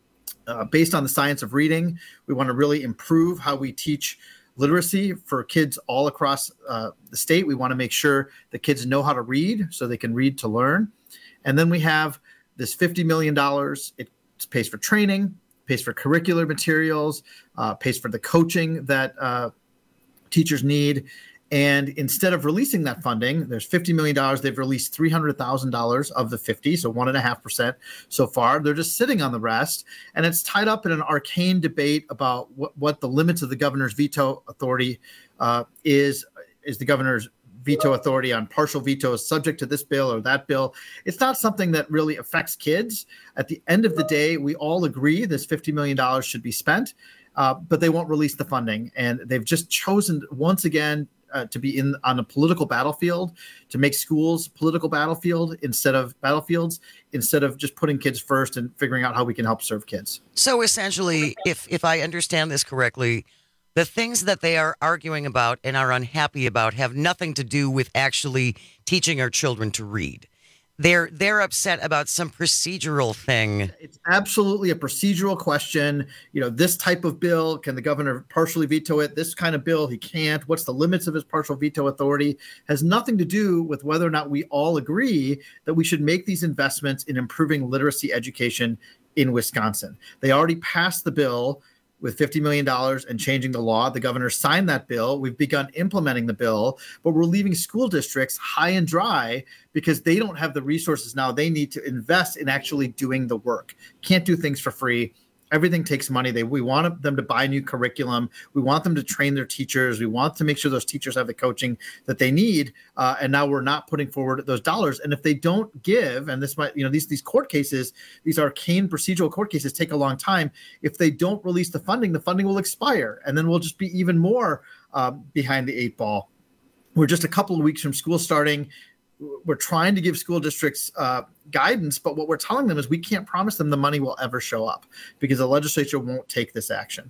uh, based on the science of reading. We want to really improve how we teach literacy for kids all across uh, the state. We want to make sure that kids know how to read so they can read to learn. And then we have this fifty million dollars. It pays for training, pays for curricular materials, uh, pays for the coaching that uh, teachers need. And instead of releasing that funding, there's fifty million dollars. They've released three hundred thousand dollars of the fifty, so one and a half percent so far. They're just sitting on the rest. And it's tied up in an arcane debate about what, what the limits of the governor's veto authority uh, is. Is the governor's veto authority on partial vetoes subject to this bill or that bill? It's not something that really affects kids. At the end of the day, we all agree this fifty million dollars should be spent, uh, but they won't release the funding. And they've just chosen once again uh, to be in on a political battlefield, to make schools political battlefield instead of battlefields, instead of just putting kids first and figuring out how we can help serve kids. So essentially, if if I understand this correctly, the things that they are arguing about and are unhappy about have nothing to do with actually teaching our children to read. They're they're upset about some procedural thing. It's absolutely a procedural question. You know, this type of bill, can the governor partially veto it? This kind of bill, he can't. What's the limits of his partial veto authority? Has nothing to do with whether or not we all agree that we should make these investments in improving literacy education in Wisconsin. They already passed the bill with fifty million dollars and changing the law. The governor signed that bill. We've begun implementing the bill, but we're leaving school districts high and dry because they don't have the resources now they need to invest in actually doing the work. Can't do things for free. Everything takes money. They, we want them to buy new curriculum. We want them to train their teachers. We want to make sure those teachers have the coaching that they need. Uh, and now we're not putting forward those dollars. And if they don't give, and this might, you know, these, these court cases, these arcane procedural court cases take a long time. If they don't release the funding, the funding will expire. And then we'll just be even more uh, behind the eight ball. We're just a couple of weeks from school starting. We're trying to give school districts uh, guidance, but what we're telling them is we can't promise them the money will ever show up because the legislature won't take this action.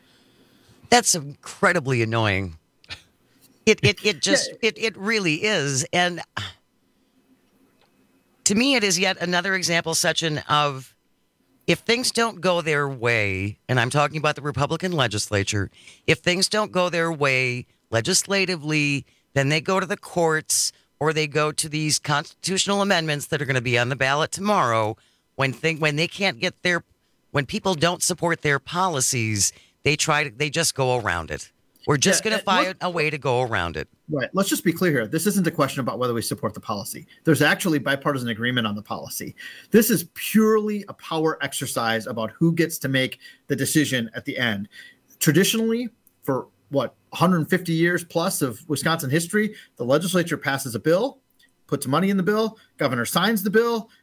That's incredibly annoying. It it it just yeah. it it really is, and to me, it is yet another example, Sachin, of if things don't go their way, and I'm talking about the Republican legislature. If things don't go their way legislatively, then they go to the courts. Or they go to these constitutional amendments that are going to be on the ballot tomorrow. When thing when they can't get their, when people don't support their policies, they try to they just go around it. We're just yeah, going to find a way to go around it. Right. Let's just be clear here. This isn't a question about whether we support the policy. There's actually bipartisan agreement on the policy. This is purely a power exercise about who gets to make the decision at the end. Traditionally, for what, one hundred fifty years plus of Wisconsin history, the legislature passes a bill, puts money in the bill, governor signs the bill,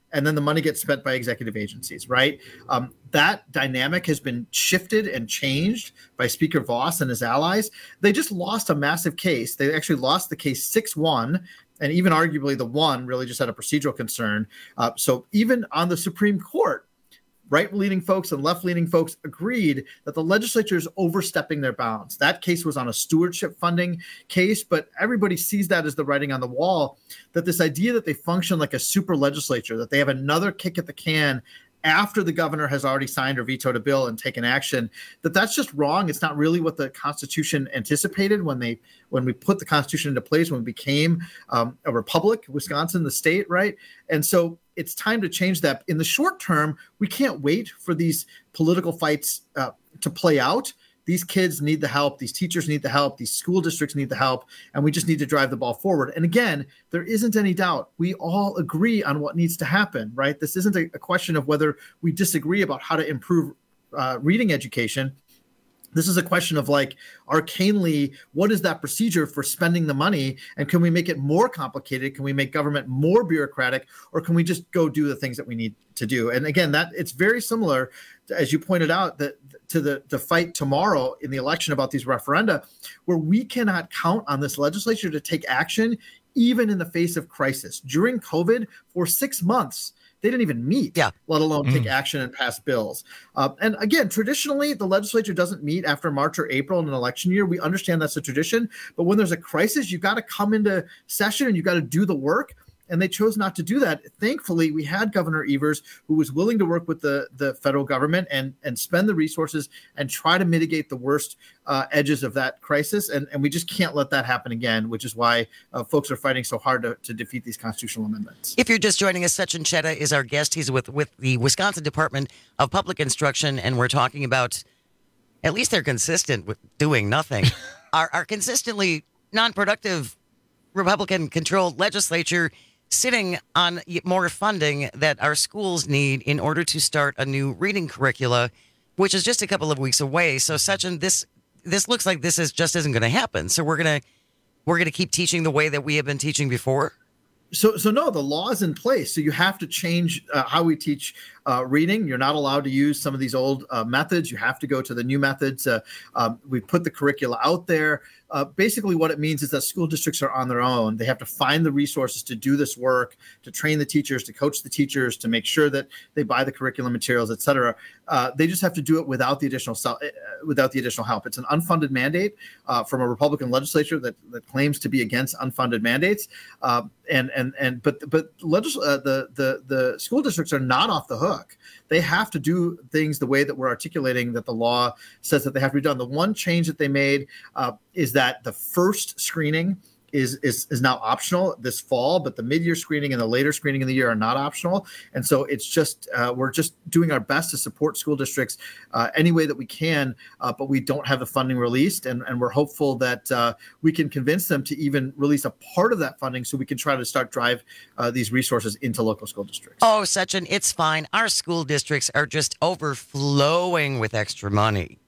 and then the money gets spent by executive agencies, right? Um, that dynamic has been shifted and changed by Speaker Vos and his allies. They just lost a massive case. They actually lost the case six one, and even arguably the one really just had a procedural concern. Uh, so even on the Supreme Court, right-leaning folks and left-leaning folks agreed that the legislature is overstepping their bounds. That case was on a stewardship funding case, but everybody sees that as the writing on the wall, that this idea that they function like a super legislature, that they have another kick at the can after the governor has already signed or vetoed a bill and taken action, that that's just wrong. It's not really what the Constitution anticipated when they when we put the Constitution into place, when we became um, a republic, Wisconsin, the state, right? And so it's time to change that. In the short term, we can't wait for these political fights uh, to play out. These kids need the help. These teachers need the help. These school districts need the help. And we just need to drive the ball forward. And again, there isn't any doubt. We all agree on what needs to happen, right? This isn't a, a question of whether we disagree about how to improve uh, reading education. This is a question of like arcanely, what is that procedure for spending the money? And can we make it more complicated? Can we make government more bureaucratic? Or can we just go do the things that we need to do? And again, that it's very similar, as you pointed out, that to the, the fight tomorrow in the election about these referenda, where we cannot count on this legislature to take action, even in the face of crisis. During COVID, for six months, they didn't even meet, yeah. let alone take mm. action and pass bills. Uh, and again, traditionally, the legislature doesn't meet after March or April in an election year. We understand that's a tradition. But when there's a crisis, you've got to come into session and you've got to do the work. And they chose not to do that. Thankfully, we had Governor Evers, who was willing to work with the, the federal government and, and spend the resources and try to mitigate the worst uh, edges of that crisis. And, and we just can't let that happen again, which is why uh, folks are fighting so hard to, to defeat these constitutional amendments. If you're just joining us, Sachin Chetta is our guest. He's with, with the Wisconsin Department of Public Instruction, and we're talking about, at least they're consistent with doing nothing, our, our consistently non-productive Republican-controlled legislature sitting on more funding that our schools need in order to start a new reading curricula, which is just a couple of weeks away. So, Sachin, this this looks like this is just isn't going to happen. So we're gonna we're gonna keep teaching the way that we have been teaching before. So, so no, the law is in place. So you have to change uh, how we teach uh, reading. You're not allowed to use some of these old uh, methods. You have to go to the new methods. Uh, um, we put the curricula out there. Uh, basically, what it means is that school districts are on their own. They have to find the resources to do this work, to train the teachers, to coach the teachers, to make sure that they buy the curriculum materials, et cetera. Uh, they just have to do it without the additional uh, without the additional help. It's an unfunded mandate uh, from a Republican legislature that, that claims to be against unfunded mandates. Uh, and and and but but legis- uh, the the the school districts are not off the hook. They have to do things the way that we're articulating that the law says that they have to be done. The one change that they made uh, is that the first screening is, is is now optional this fall, but the mid-year screening and the later screening in the year are not optional. And so it's just uh, we're just doing our best to support school districts uh, any way that we can, uh, but we don't have the funding released. And, and we're hopeful that uh, we can convince them to even release a part of that funding so we can try to start drive uh, these resources into local school districts. Oh, Sachin, it's fine. Our school districts are just overflowing with extra money.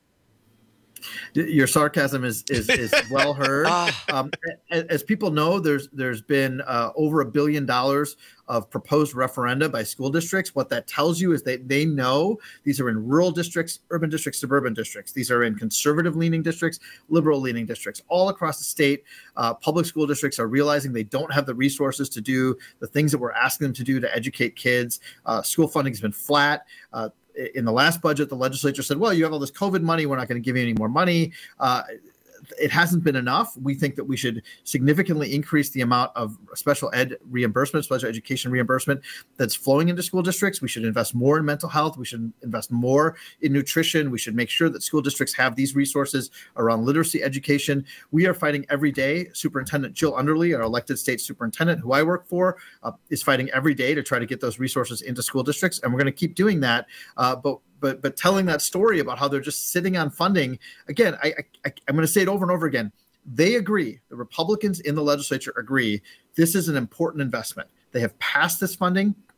Your sarcasm is is, is well heard. Um, as people know, there's there's been uh, over a billion dollars of proposed referenda by school districts. What that tells you is that they know these are in rural districts, urban districts, suburban districts. These are in conservative-leaning districts, liberal-leaning districts. All across the state, uh, public school districts are realizing they don't have the resources to do the things that we're asking them to do to educate kids. Uh, school funding has been flat. Uh, In the last budget, the legislature said, well, you have all this COVID money. We're not going to give you any more money. Uh, it hasn't been enough. We think that we should significantly increase the amount of special ed reimbursement, special education reimbursement that's flowing into school districts. We should invest more in mental health. We should invest more in nutrition. We should make sure that school districts have these resources around literacy education. We are fighting every day. Superintendent Jill Underly, our elected state superintendent, who I work for, uh, is fighting every day to try to get those resources into school districts. And we're going to keep doing that. Uh, but But but telling that story about how they're just sitting on funding, again, I, I, I'm going to say it over and over again. They agree. The Republicans in the legislature agree. This is an important investment. They have passed this funding.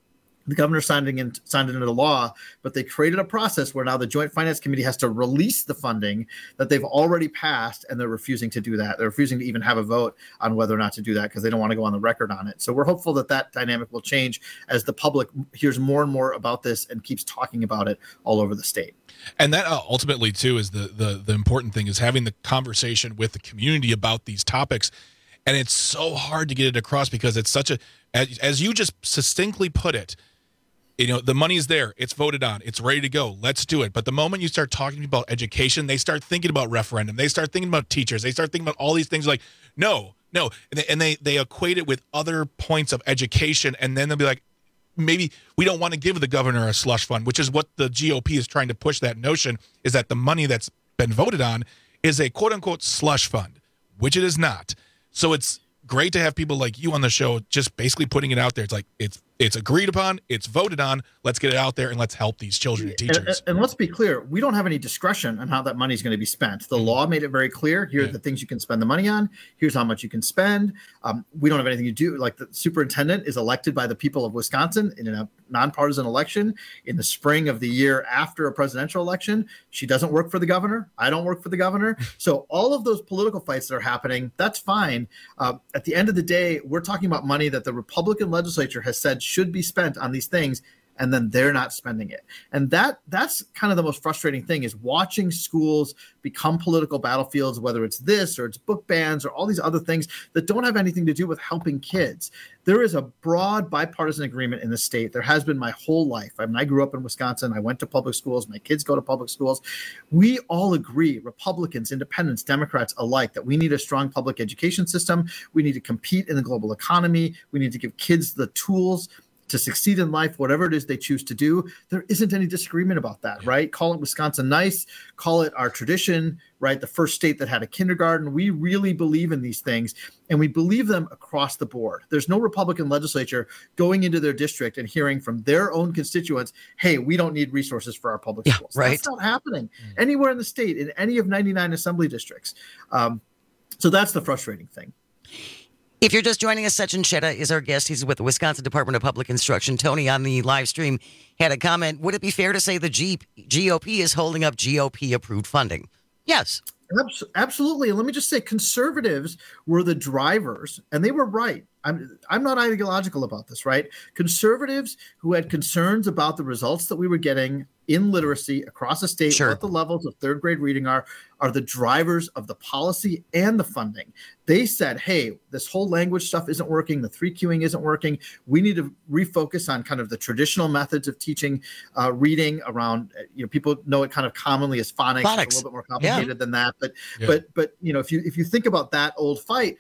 The governor signed it, in, signed it into law, but they created a process where now the Joint Finance Committee has to release the funding that they've already passed, and they're refusing to do that. They're refusing to even have a vote on whether or not to do that because they don't want to go on the record on it. So we're hopeful that that dynamic will change as the public hears more and more about this and keeps talking about it all over the state. And that uh, ultimately, too, is the, the the important thing is having the conversation with the community about these topics. And it's so hard to get it across because it's such a, as, as you just succinctly put it, you know, the money's there. It's voted on. It's ready to go. Let's do it. But the moment you start talking about education, they start thinking about referendum. They start thinking about teachers. They start thinking about all these things like, no, no. And they, and they, they equate it with other points of education. And then they'll be like, maybe we don't want to give the governor a slush fund, which is what the G O P is trying to push, that notion is that the money that's been voted on is a quote unquote slush fund, which it is not. So it's great to have people like you on the show just basically putting it out there. It's like, it's it's agreed upon, it's voted on, let's get it out there and let's help these children and teachers. And, and let's be clear, we don't have any discretion on how that money is going to be spent. The law made it very clear. Here are yeah. the things you can spend the money on. Here's how much you can spend. Um, we don't have anything to do. Like the superintendent is elected by the people of Wisconsin in a nonpartisan election in the spring of the year after a presidential election. She doesn't work for the governor. I don't work for the governor. So all of those political fights that are happening, that's fine. Uh, at the end of the day, we're talking about money that the Republican legislature has said should be spent on these things, and then they're not spending it. And that that's kind of the most frustrating thing, is watching schools become political battlefields, whether it's this or it's book bans or all these other things that don't have anything to do with helping kids. There is a broad bipartisan agreement in the state. There has been my whole life. I mean, I grew up in Wisconsin. I went to public schools. My kids go to public schools. We all agree, Republicans, independents, Democrats alike, that we need a strong public education system. We need to compete in the global economy. We need to give kids the tools to succeed in life, whatever it is they choose to do. There isn't any disagreement about that, right? Call it Wisconsin nice, call it our tradition, right? The first state that had a kindergarten. We really believe in these things, and we believe them across the board. There's no Republican legislature going into their district and hearing from their own constituents, hey, we don't need resources for our public yeah, schools. Right. That's not happening mm-hmm. anywhere in the state, in any of ninety-nine assembly districts. Um, so that's the frustrating thing. If you're just joining us, Sachin Chetta is our guest. He's with the Wisconsin Department of Public Instruction. Tony on the live stream had a comment. Would it be fair to say the G- GOP is holding up G O P-approved funding? Yes. Absolutely. And let me just say, conservatives were the drivers, and they were right. I'm I'm not ideological about this, right? Conservatives who had concerns about the results that we were getting in literacy across the state, sure. what the levels of third grade reading are, are the drivers of the policy and the funding. They said, hey, this whole language stuff isn't working. The three queuing isn't working. We need to refocus on kind of the traditional methods of teaching uh, reading around, you know, people know it kind of commonly as phonics. phonics. It's a little bit more complicated yeah. than that. But, yeah. but, but, you know, if you, if you think about that old fight,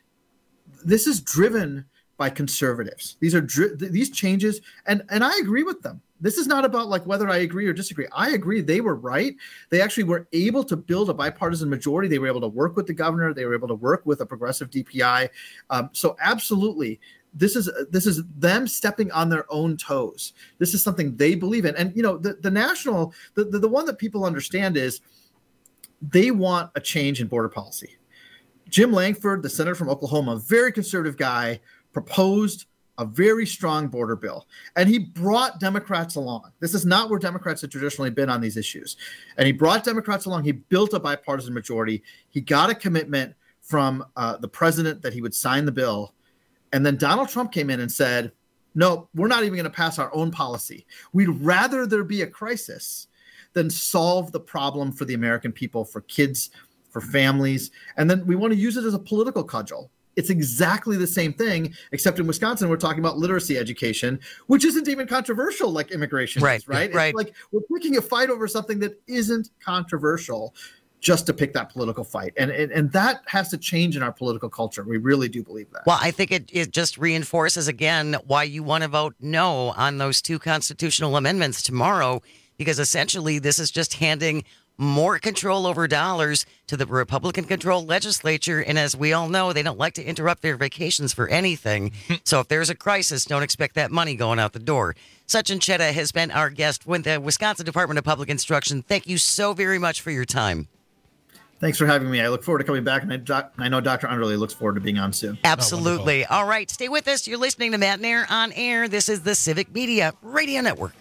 this is driven by conservatives. These are dri- these changes, and and I agree with them. This is not about like whether I agree or disagree. I agree they were right. They actually were able to build a bipartisan majority. They were able to work with the governor. They were able to work with a progressive D P I. Um, so absolutely, this is this is them stepping on their own toes. This is something they believe in. And you know, the the national the the, the one that people understand is they want a change in border policy. Jim Langford, the senator from Oklahoma, a very conservative guy, proposed a very strong border bill, and he brought Democrats along. This is not where Democrats have traditionally been on these issues. And he brought Democrats along. He built a bipartisan majority. He got a commitment from uh, the president that he would sign the bill. And then Donald Trump came in and said, no, we're not even going to pass our own policy. We'd rather there be a crisis than solve the problem for the American people, for kids, for families. And then we want to use it as a political cudgel. It's exactly the same thing, except in Wisconsin, we're talking about literacy education, which isn't even controversial like immigration right, is, right? right? It's like we're picking a fight over something that isn't controversial just to pick that political fight. And, and, and that has to change in our political culture. We really do believe that. Well, I think it, it just reinforces again why you want to vote no on those two constitutional amendments tomorrow, because essentially this is just handing more control over dollars to the Republican-controlled legislature. And as we all know, they don't like to interrupt their vacations for anything. So if there's a crisis, don't expect that money going out the door. Sachin Chetta has been our guest with the Wisconsin Department of Public Instruction. Thank you so very much for your time. Thanks for having me. I look forward to coming back, and I, doc, I know Doctor Underley looks forward to being on soon. Absolutely. All right, stay with us. You're listening to Matt Nair on Air. This is the Civic Media Radio Network.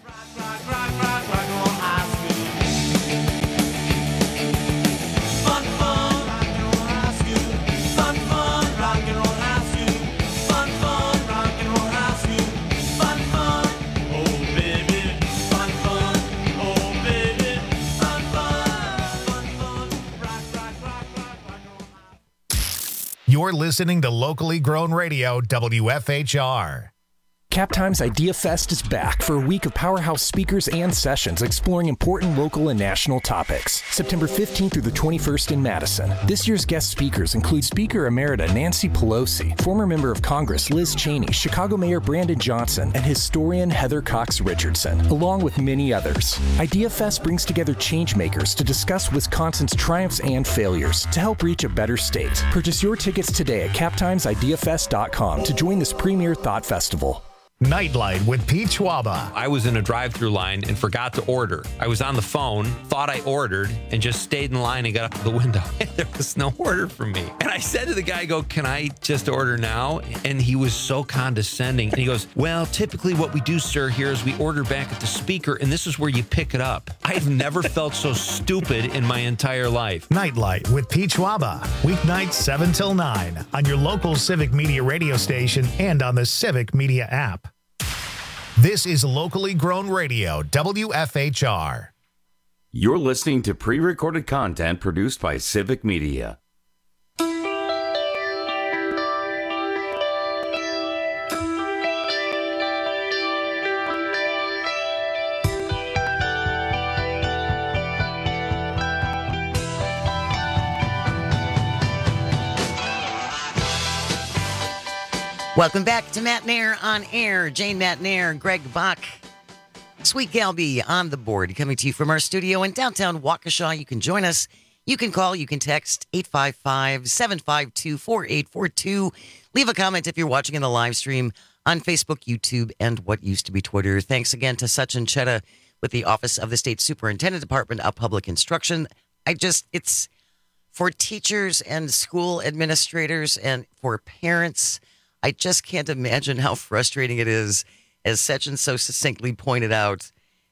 You're listening to locally grown radio, W F H R. Captime's Idea Fest is back for a week of powerhouse speakers and sessions exploring important local and national topics. September fifteenth through the twenty-first in Madison. This year's guest speakers include Speaker Emerita Nancy Pelosi, former member of Congress Liz Cheney, Chicago Mayor Brandon Johnson, and historian Heather Cox Richardson, along with many others. Idea Fest brings together changemakers to discuss Wisconsin's triumphs and failures to help reach a better state. Purchase your tickets today at captimes idea fest dot com to join this premier thought festival. Nightlight with Pete Schwaba. I was in a drive-through line and forgot to order. I was on the phone, thought I ordered, and just stayed in line and got up to the window. There was no order for me. And I said to the guy, I go, can I just order now? And he was so condescending. And he goes, well, typically what we do, sir, here is we order back at the speaker, and this is where you pick it up. I've never felt so stupid in my entire life. Nightlight with Pete Schwaba. Weeknights seven till nine on your local Civic Media radio station and on the Civic Media app. This is locally grown radio, W F H R. You're listening to pre-recorded content produced by Civic Media. Welcome back to Matt Nair on Air. Jane Matt Nair, Greg Bach, Sweet Galby on the board. Coming to you from our studio in downtown Waukesha. You can join us. You can call. You can text eight five five, seven five two, four eight four two. Leave a comment if you're watching in the live stream on Facebook, YouTube, and what used to be Twitter. Thanks again to Sachin Chetta with the Office of the State Superintendent, Department of Public Instruction. I just, it's for teachers and school administrators and for parents. I just can't imagine how frustrating it is, as Sachin so succinctly pointed out.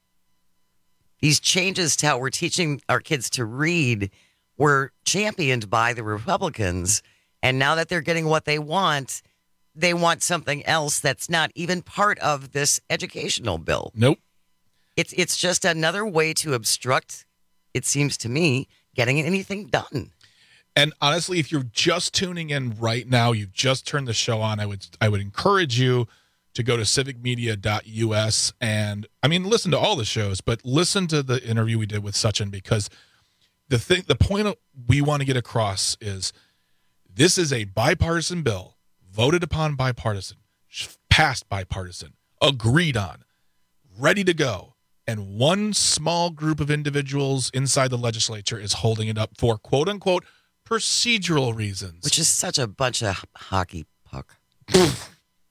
These changes to how we're teaching our kids to read were championed by the Republicans, and now that they're getting what they want, they want something else that's not even part of this educational bill. Nope. It's it's just another way to obstruct, it seems to me, getting anything done. And honestly, if you're just tuning in right now, you've just turned the show on, I would I would encourage you to go to civic media dot U S and, I mean, listen to all the shows, but listen to the interview we did with Sachin, because the thing, the point we want to get across is this is a bipartisan bill, voted upon bipartisan, passed bipartisan, agreed on, ready to go. And one small group of individuals inside the legislature is holding it up for, quote unquote, procedural reasons, which is such a bunch of hockey puck. It's,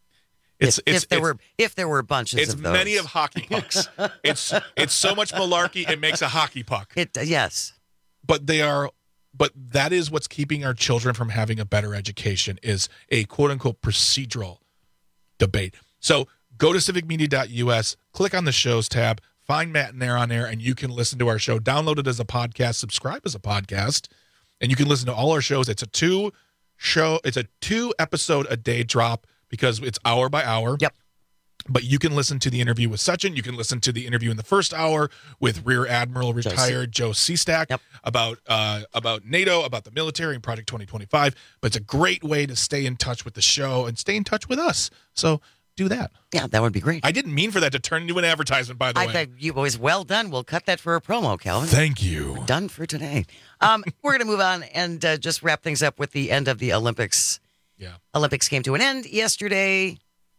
if, it's, if there it's, were if there were bunches it's of those. many of hockey pucks. it's it's so much malarkey it makes a hockey puck. It yes, but they are. But that is what's keeping our children from having a better education, is a quote unquote procedural debate. So go to civic media dot U S, click on the shows tab, find Matt Nair on there, and you can listen to our show. Download it as a podcast, subscribe as a podcast. And you can listen to all our shows. It's a two show, it's a two episode a day drop because it's hour by hour. Yep. But you can listen to the interview with Sachin. You can listen to the interview in the first hour with Rear Admiral retired Joe Seastack yep. about uh, about NATO, about the military, and Project twenty twenty-five. But it's a great way to stay in touch with the show and stay in touch with us. So do that. Yeah, that would be great. I didn't mean for that to turn into an advertisement, by the I way. bet you boys, well done. We'll cut that for a promo, Calvin. Thank you. We're done for today. Um, we're going to move on and uh, just wrap things up with the end of the Olympics. Yeah. Olympics came to an end yesterday.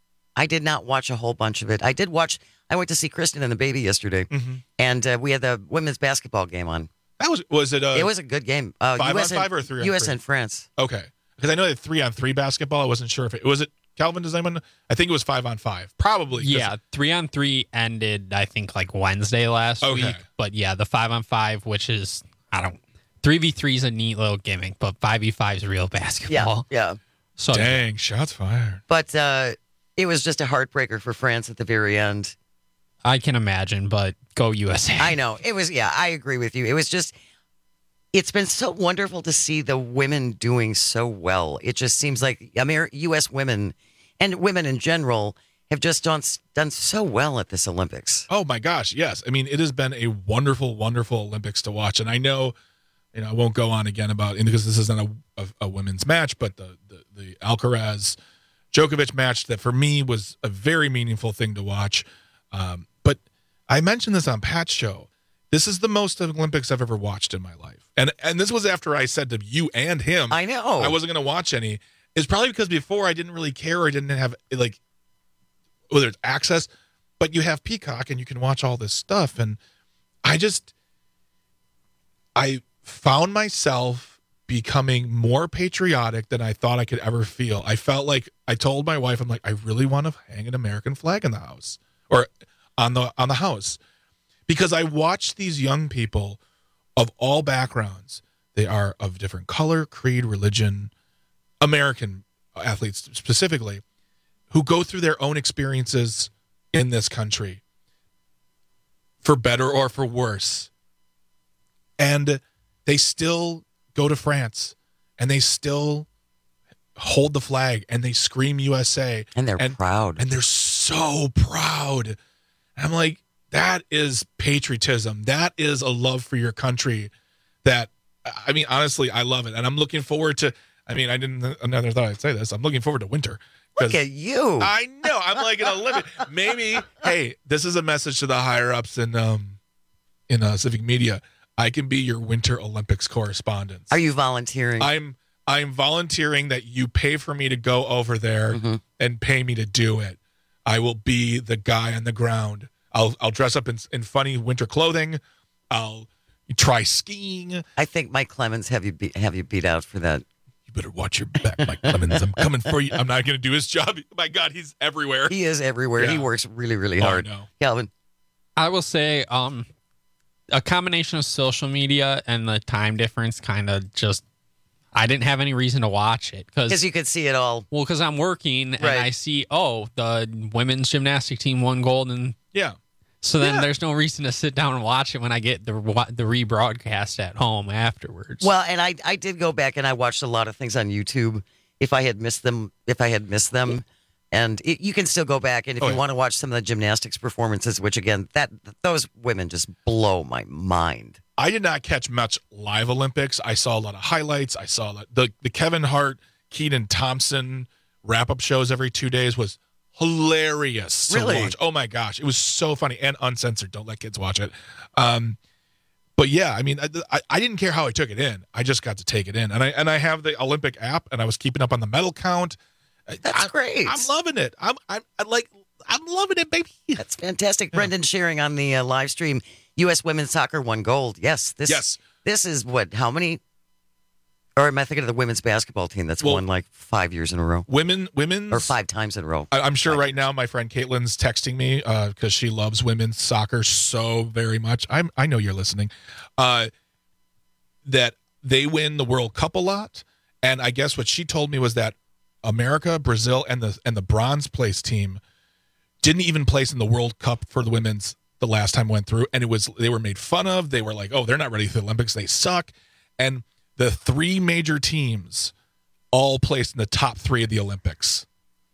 I did not watch a whole bunch of it. I did watch, I went to see Kristen and the baby yesterday, mm-hmm. and uh, we had the women's basketball game on. That was, was it a... It was a good game. Uh, five U S on and, five or three on U S three? and France. Okay. Because I know they had three on three basketball. I wasn't sure if it... Was it... Calvin, does anyone? I think it was five on five. Probably. Yeah, three on three ended, I think, like Wednesday last okay. week. But yeah, the five on five, which is, I don't, three v three is a neat little gimmick, but five v five is real basketball. Yeah, yeah. So Dang, shots fired. But uh, it was just a heartbreaker for France at the very end. I can imagine, but go U S A. I know. It was, yeah, I agree with you. It was just, it's been so wonderful to see the women doing so well. It just seems like Amer- U S women and women in general have just done, done so well at this Olympics. Oh, my gosh, yes. I mean, it has been a wonderful, wonderful Olympics to watch. And I know, you know, I won't go on again about, because this isn't a, a, a women's match, but the, the, the Alcaraz-Djokovic match that for me was a very meaningful thing to watch. Um, but I mentioned this on Pat's show. This is the most Olympics I've ever watched in my life. And and this was after I said to you and him, I know, I wasn't going to watch any. It's probably because before I didn't really care. I didn't have, like, whether it's access, but you have Peacock and you can watch all this stuff. And I just, I found myself becoming more patriotic than I thought I could ever feel. I felt like, I told my wife, I'm like, I really want to hang an American flag in the house. Or on the on the house, because I watched these young people of all backgrounds. They are of different color, creed, religion, American athletes specifically, who go through their own experiences in this country, for better or for worse. And they still go to France, and they still hold the flag, and they scream U S A. And they're and, proud. And they're so proud. And I'm like, that is patriotism. That is a love for your country that, I mean, honestly, I love it. And I'm looking forward to, I mean, I didn't, I never thought I'd say this. I'm looking forward to winter. Look at you. I know. I'm like an Olympic. Maybe, hey, this is a message to the higher ups in, um, in uh, civic media. I can be your Winter Olympics correspondent. Are you volunteering? I'm I'm volunteering that you pay for me to go over there mm-hmm. and pay me to do it. I will be the guy on the ground. I'll I'll dress up in, in funny winter clothing. I'll try skiing. I think Mike Clemens have you be, have you beat out for that. You better watch your back, Mike Clemens. I'm coming for you. I'm not going to do his job. My God, he's everywhere. He is everywhere. Yeah. He works really, really hard. Oh, I know. Calvin? I will say um, a combination of social media and the time difference kind of just, I didn't have any reason to watch it. Because you could see it all. Well, because I'm working and right. I see, oh, the women's gymnastic team won gold. And yeah. So then yeah. there's no reason to sit down and watch it when I get the the rebroadcast at home afterwards. Well, and I I did go back and I watched a lot of things on YouTube if I had missed them, if I had missed them. And it, you can still go back. And if oh, you yeah. want to watch some of the gymnastics performances, which again, that those women just blow my mind. I did not catch much live Olympics. I saw a lot of highlights. I saw the, the Kevin Hart, Keaton Thompson wrap-up shows every two days was hilarious to really? watch. Oh my gosh, it was so funny and uncensored. Don't let kids watch it. Um, but yeah, I mean, I, I didn't care how I took it in. I just got to take it in, and I and I have the Olympic app, and I was keeping up on the medal count. That's I, great. I'm loving it. I'm I'm I like I'm loving it, baby. That's fantastic. Yeah. Brendan sharing on the uh, live stream. U S women's soccer won gold. Yes, this yes. This is what? How many? Or am I thinking of the women's basketball team that's well, won like five years in a row? Women, women's, or five times in a row. I, I'm sure right now my friend Caitlin's texting me because uh, she loves women's soccer so very much. I'm, I know you're listening. Uh, that they win the World Cup a lot, and I guess what she told me was that America, Brazil, and the and the bronze place team didn't even place in the World Cup for the women's the last time went through, and it was they were made fun of. They were like, "Oh, they're not ready for the Olympics. They suck," and the three major teams all placed in the top three of the Olympics.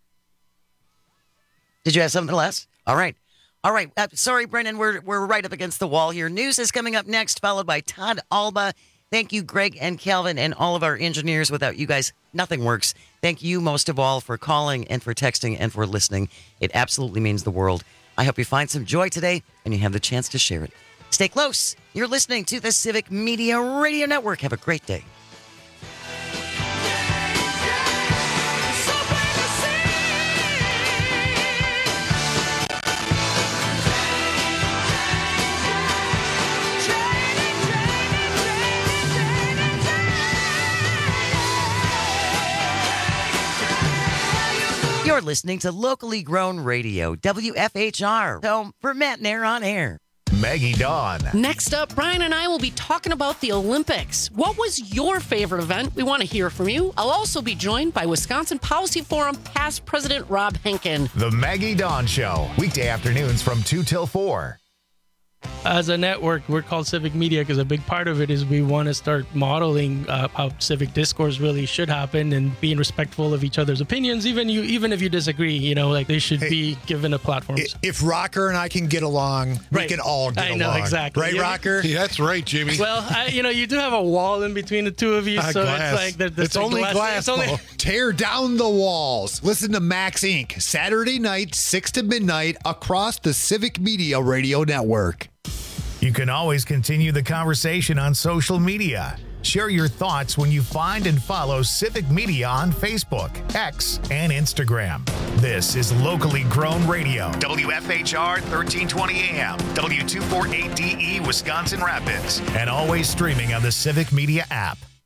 Did you have something less? All right. All right. Uh, sorry, Brendan. We're, we're right up against the wall here. News is coming up next, followed by Todd Alba. Thank you, Greg and Calvin, and all of our engineers. Without you guys, nothing works. Thank you most of all for calling and for texting and for listening. It absolutely means the world. I hope you find some joy today and you have the chance to share it. Stay close. You're listening to the Civic Media Radio Network. Have a great day. You're listening to locally grown radio, W F H R, home for Matt Nair on Air. Maggie Dawn. Next up, Brian and I will be talking about the Olympics. What was your favorite event? We want to hear from you. I'll also be joined by Wisconsin Policy Forum past President Rob Henkin. The Maggie Dawn Show, weekday afternoons from two till four. As a network, we're called Civic Media because a big part of it is we want to start modeling uh, how civic discourse really should happen and being respectful of each other's opinions, even you, even if you disagree. You know, like they should Hey, be given a platform. If Rocker and I can get along, we Right. can all get I along. know, exactly. Right, Yeah. Rocker? Yeah, that's right, Jimmy. Well, I, you know, you do have a wall in between the two of you, Uh, so glass. it's like there- there's it's a only glass. It's only, Paul. Tear down the walls. Listen to Max Incorporated. Saturday night, six to midnight, across the Civic Media Radio Network. You can always continue the conversation on social media. Share your thoughts when you find and follow Civic Media on Facebook, X, and Instagram. This is locally grown radio. W F H R thirteen twenty A M, W two forty-eight D E, Wisconsin Rapids, and always streaming on the Civic Media app.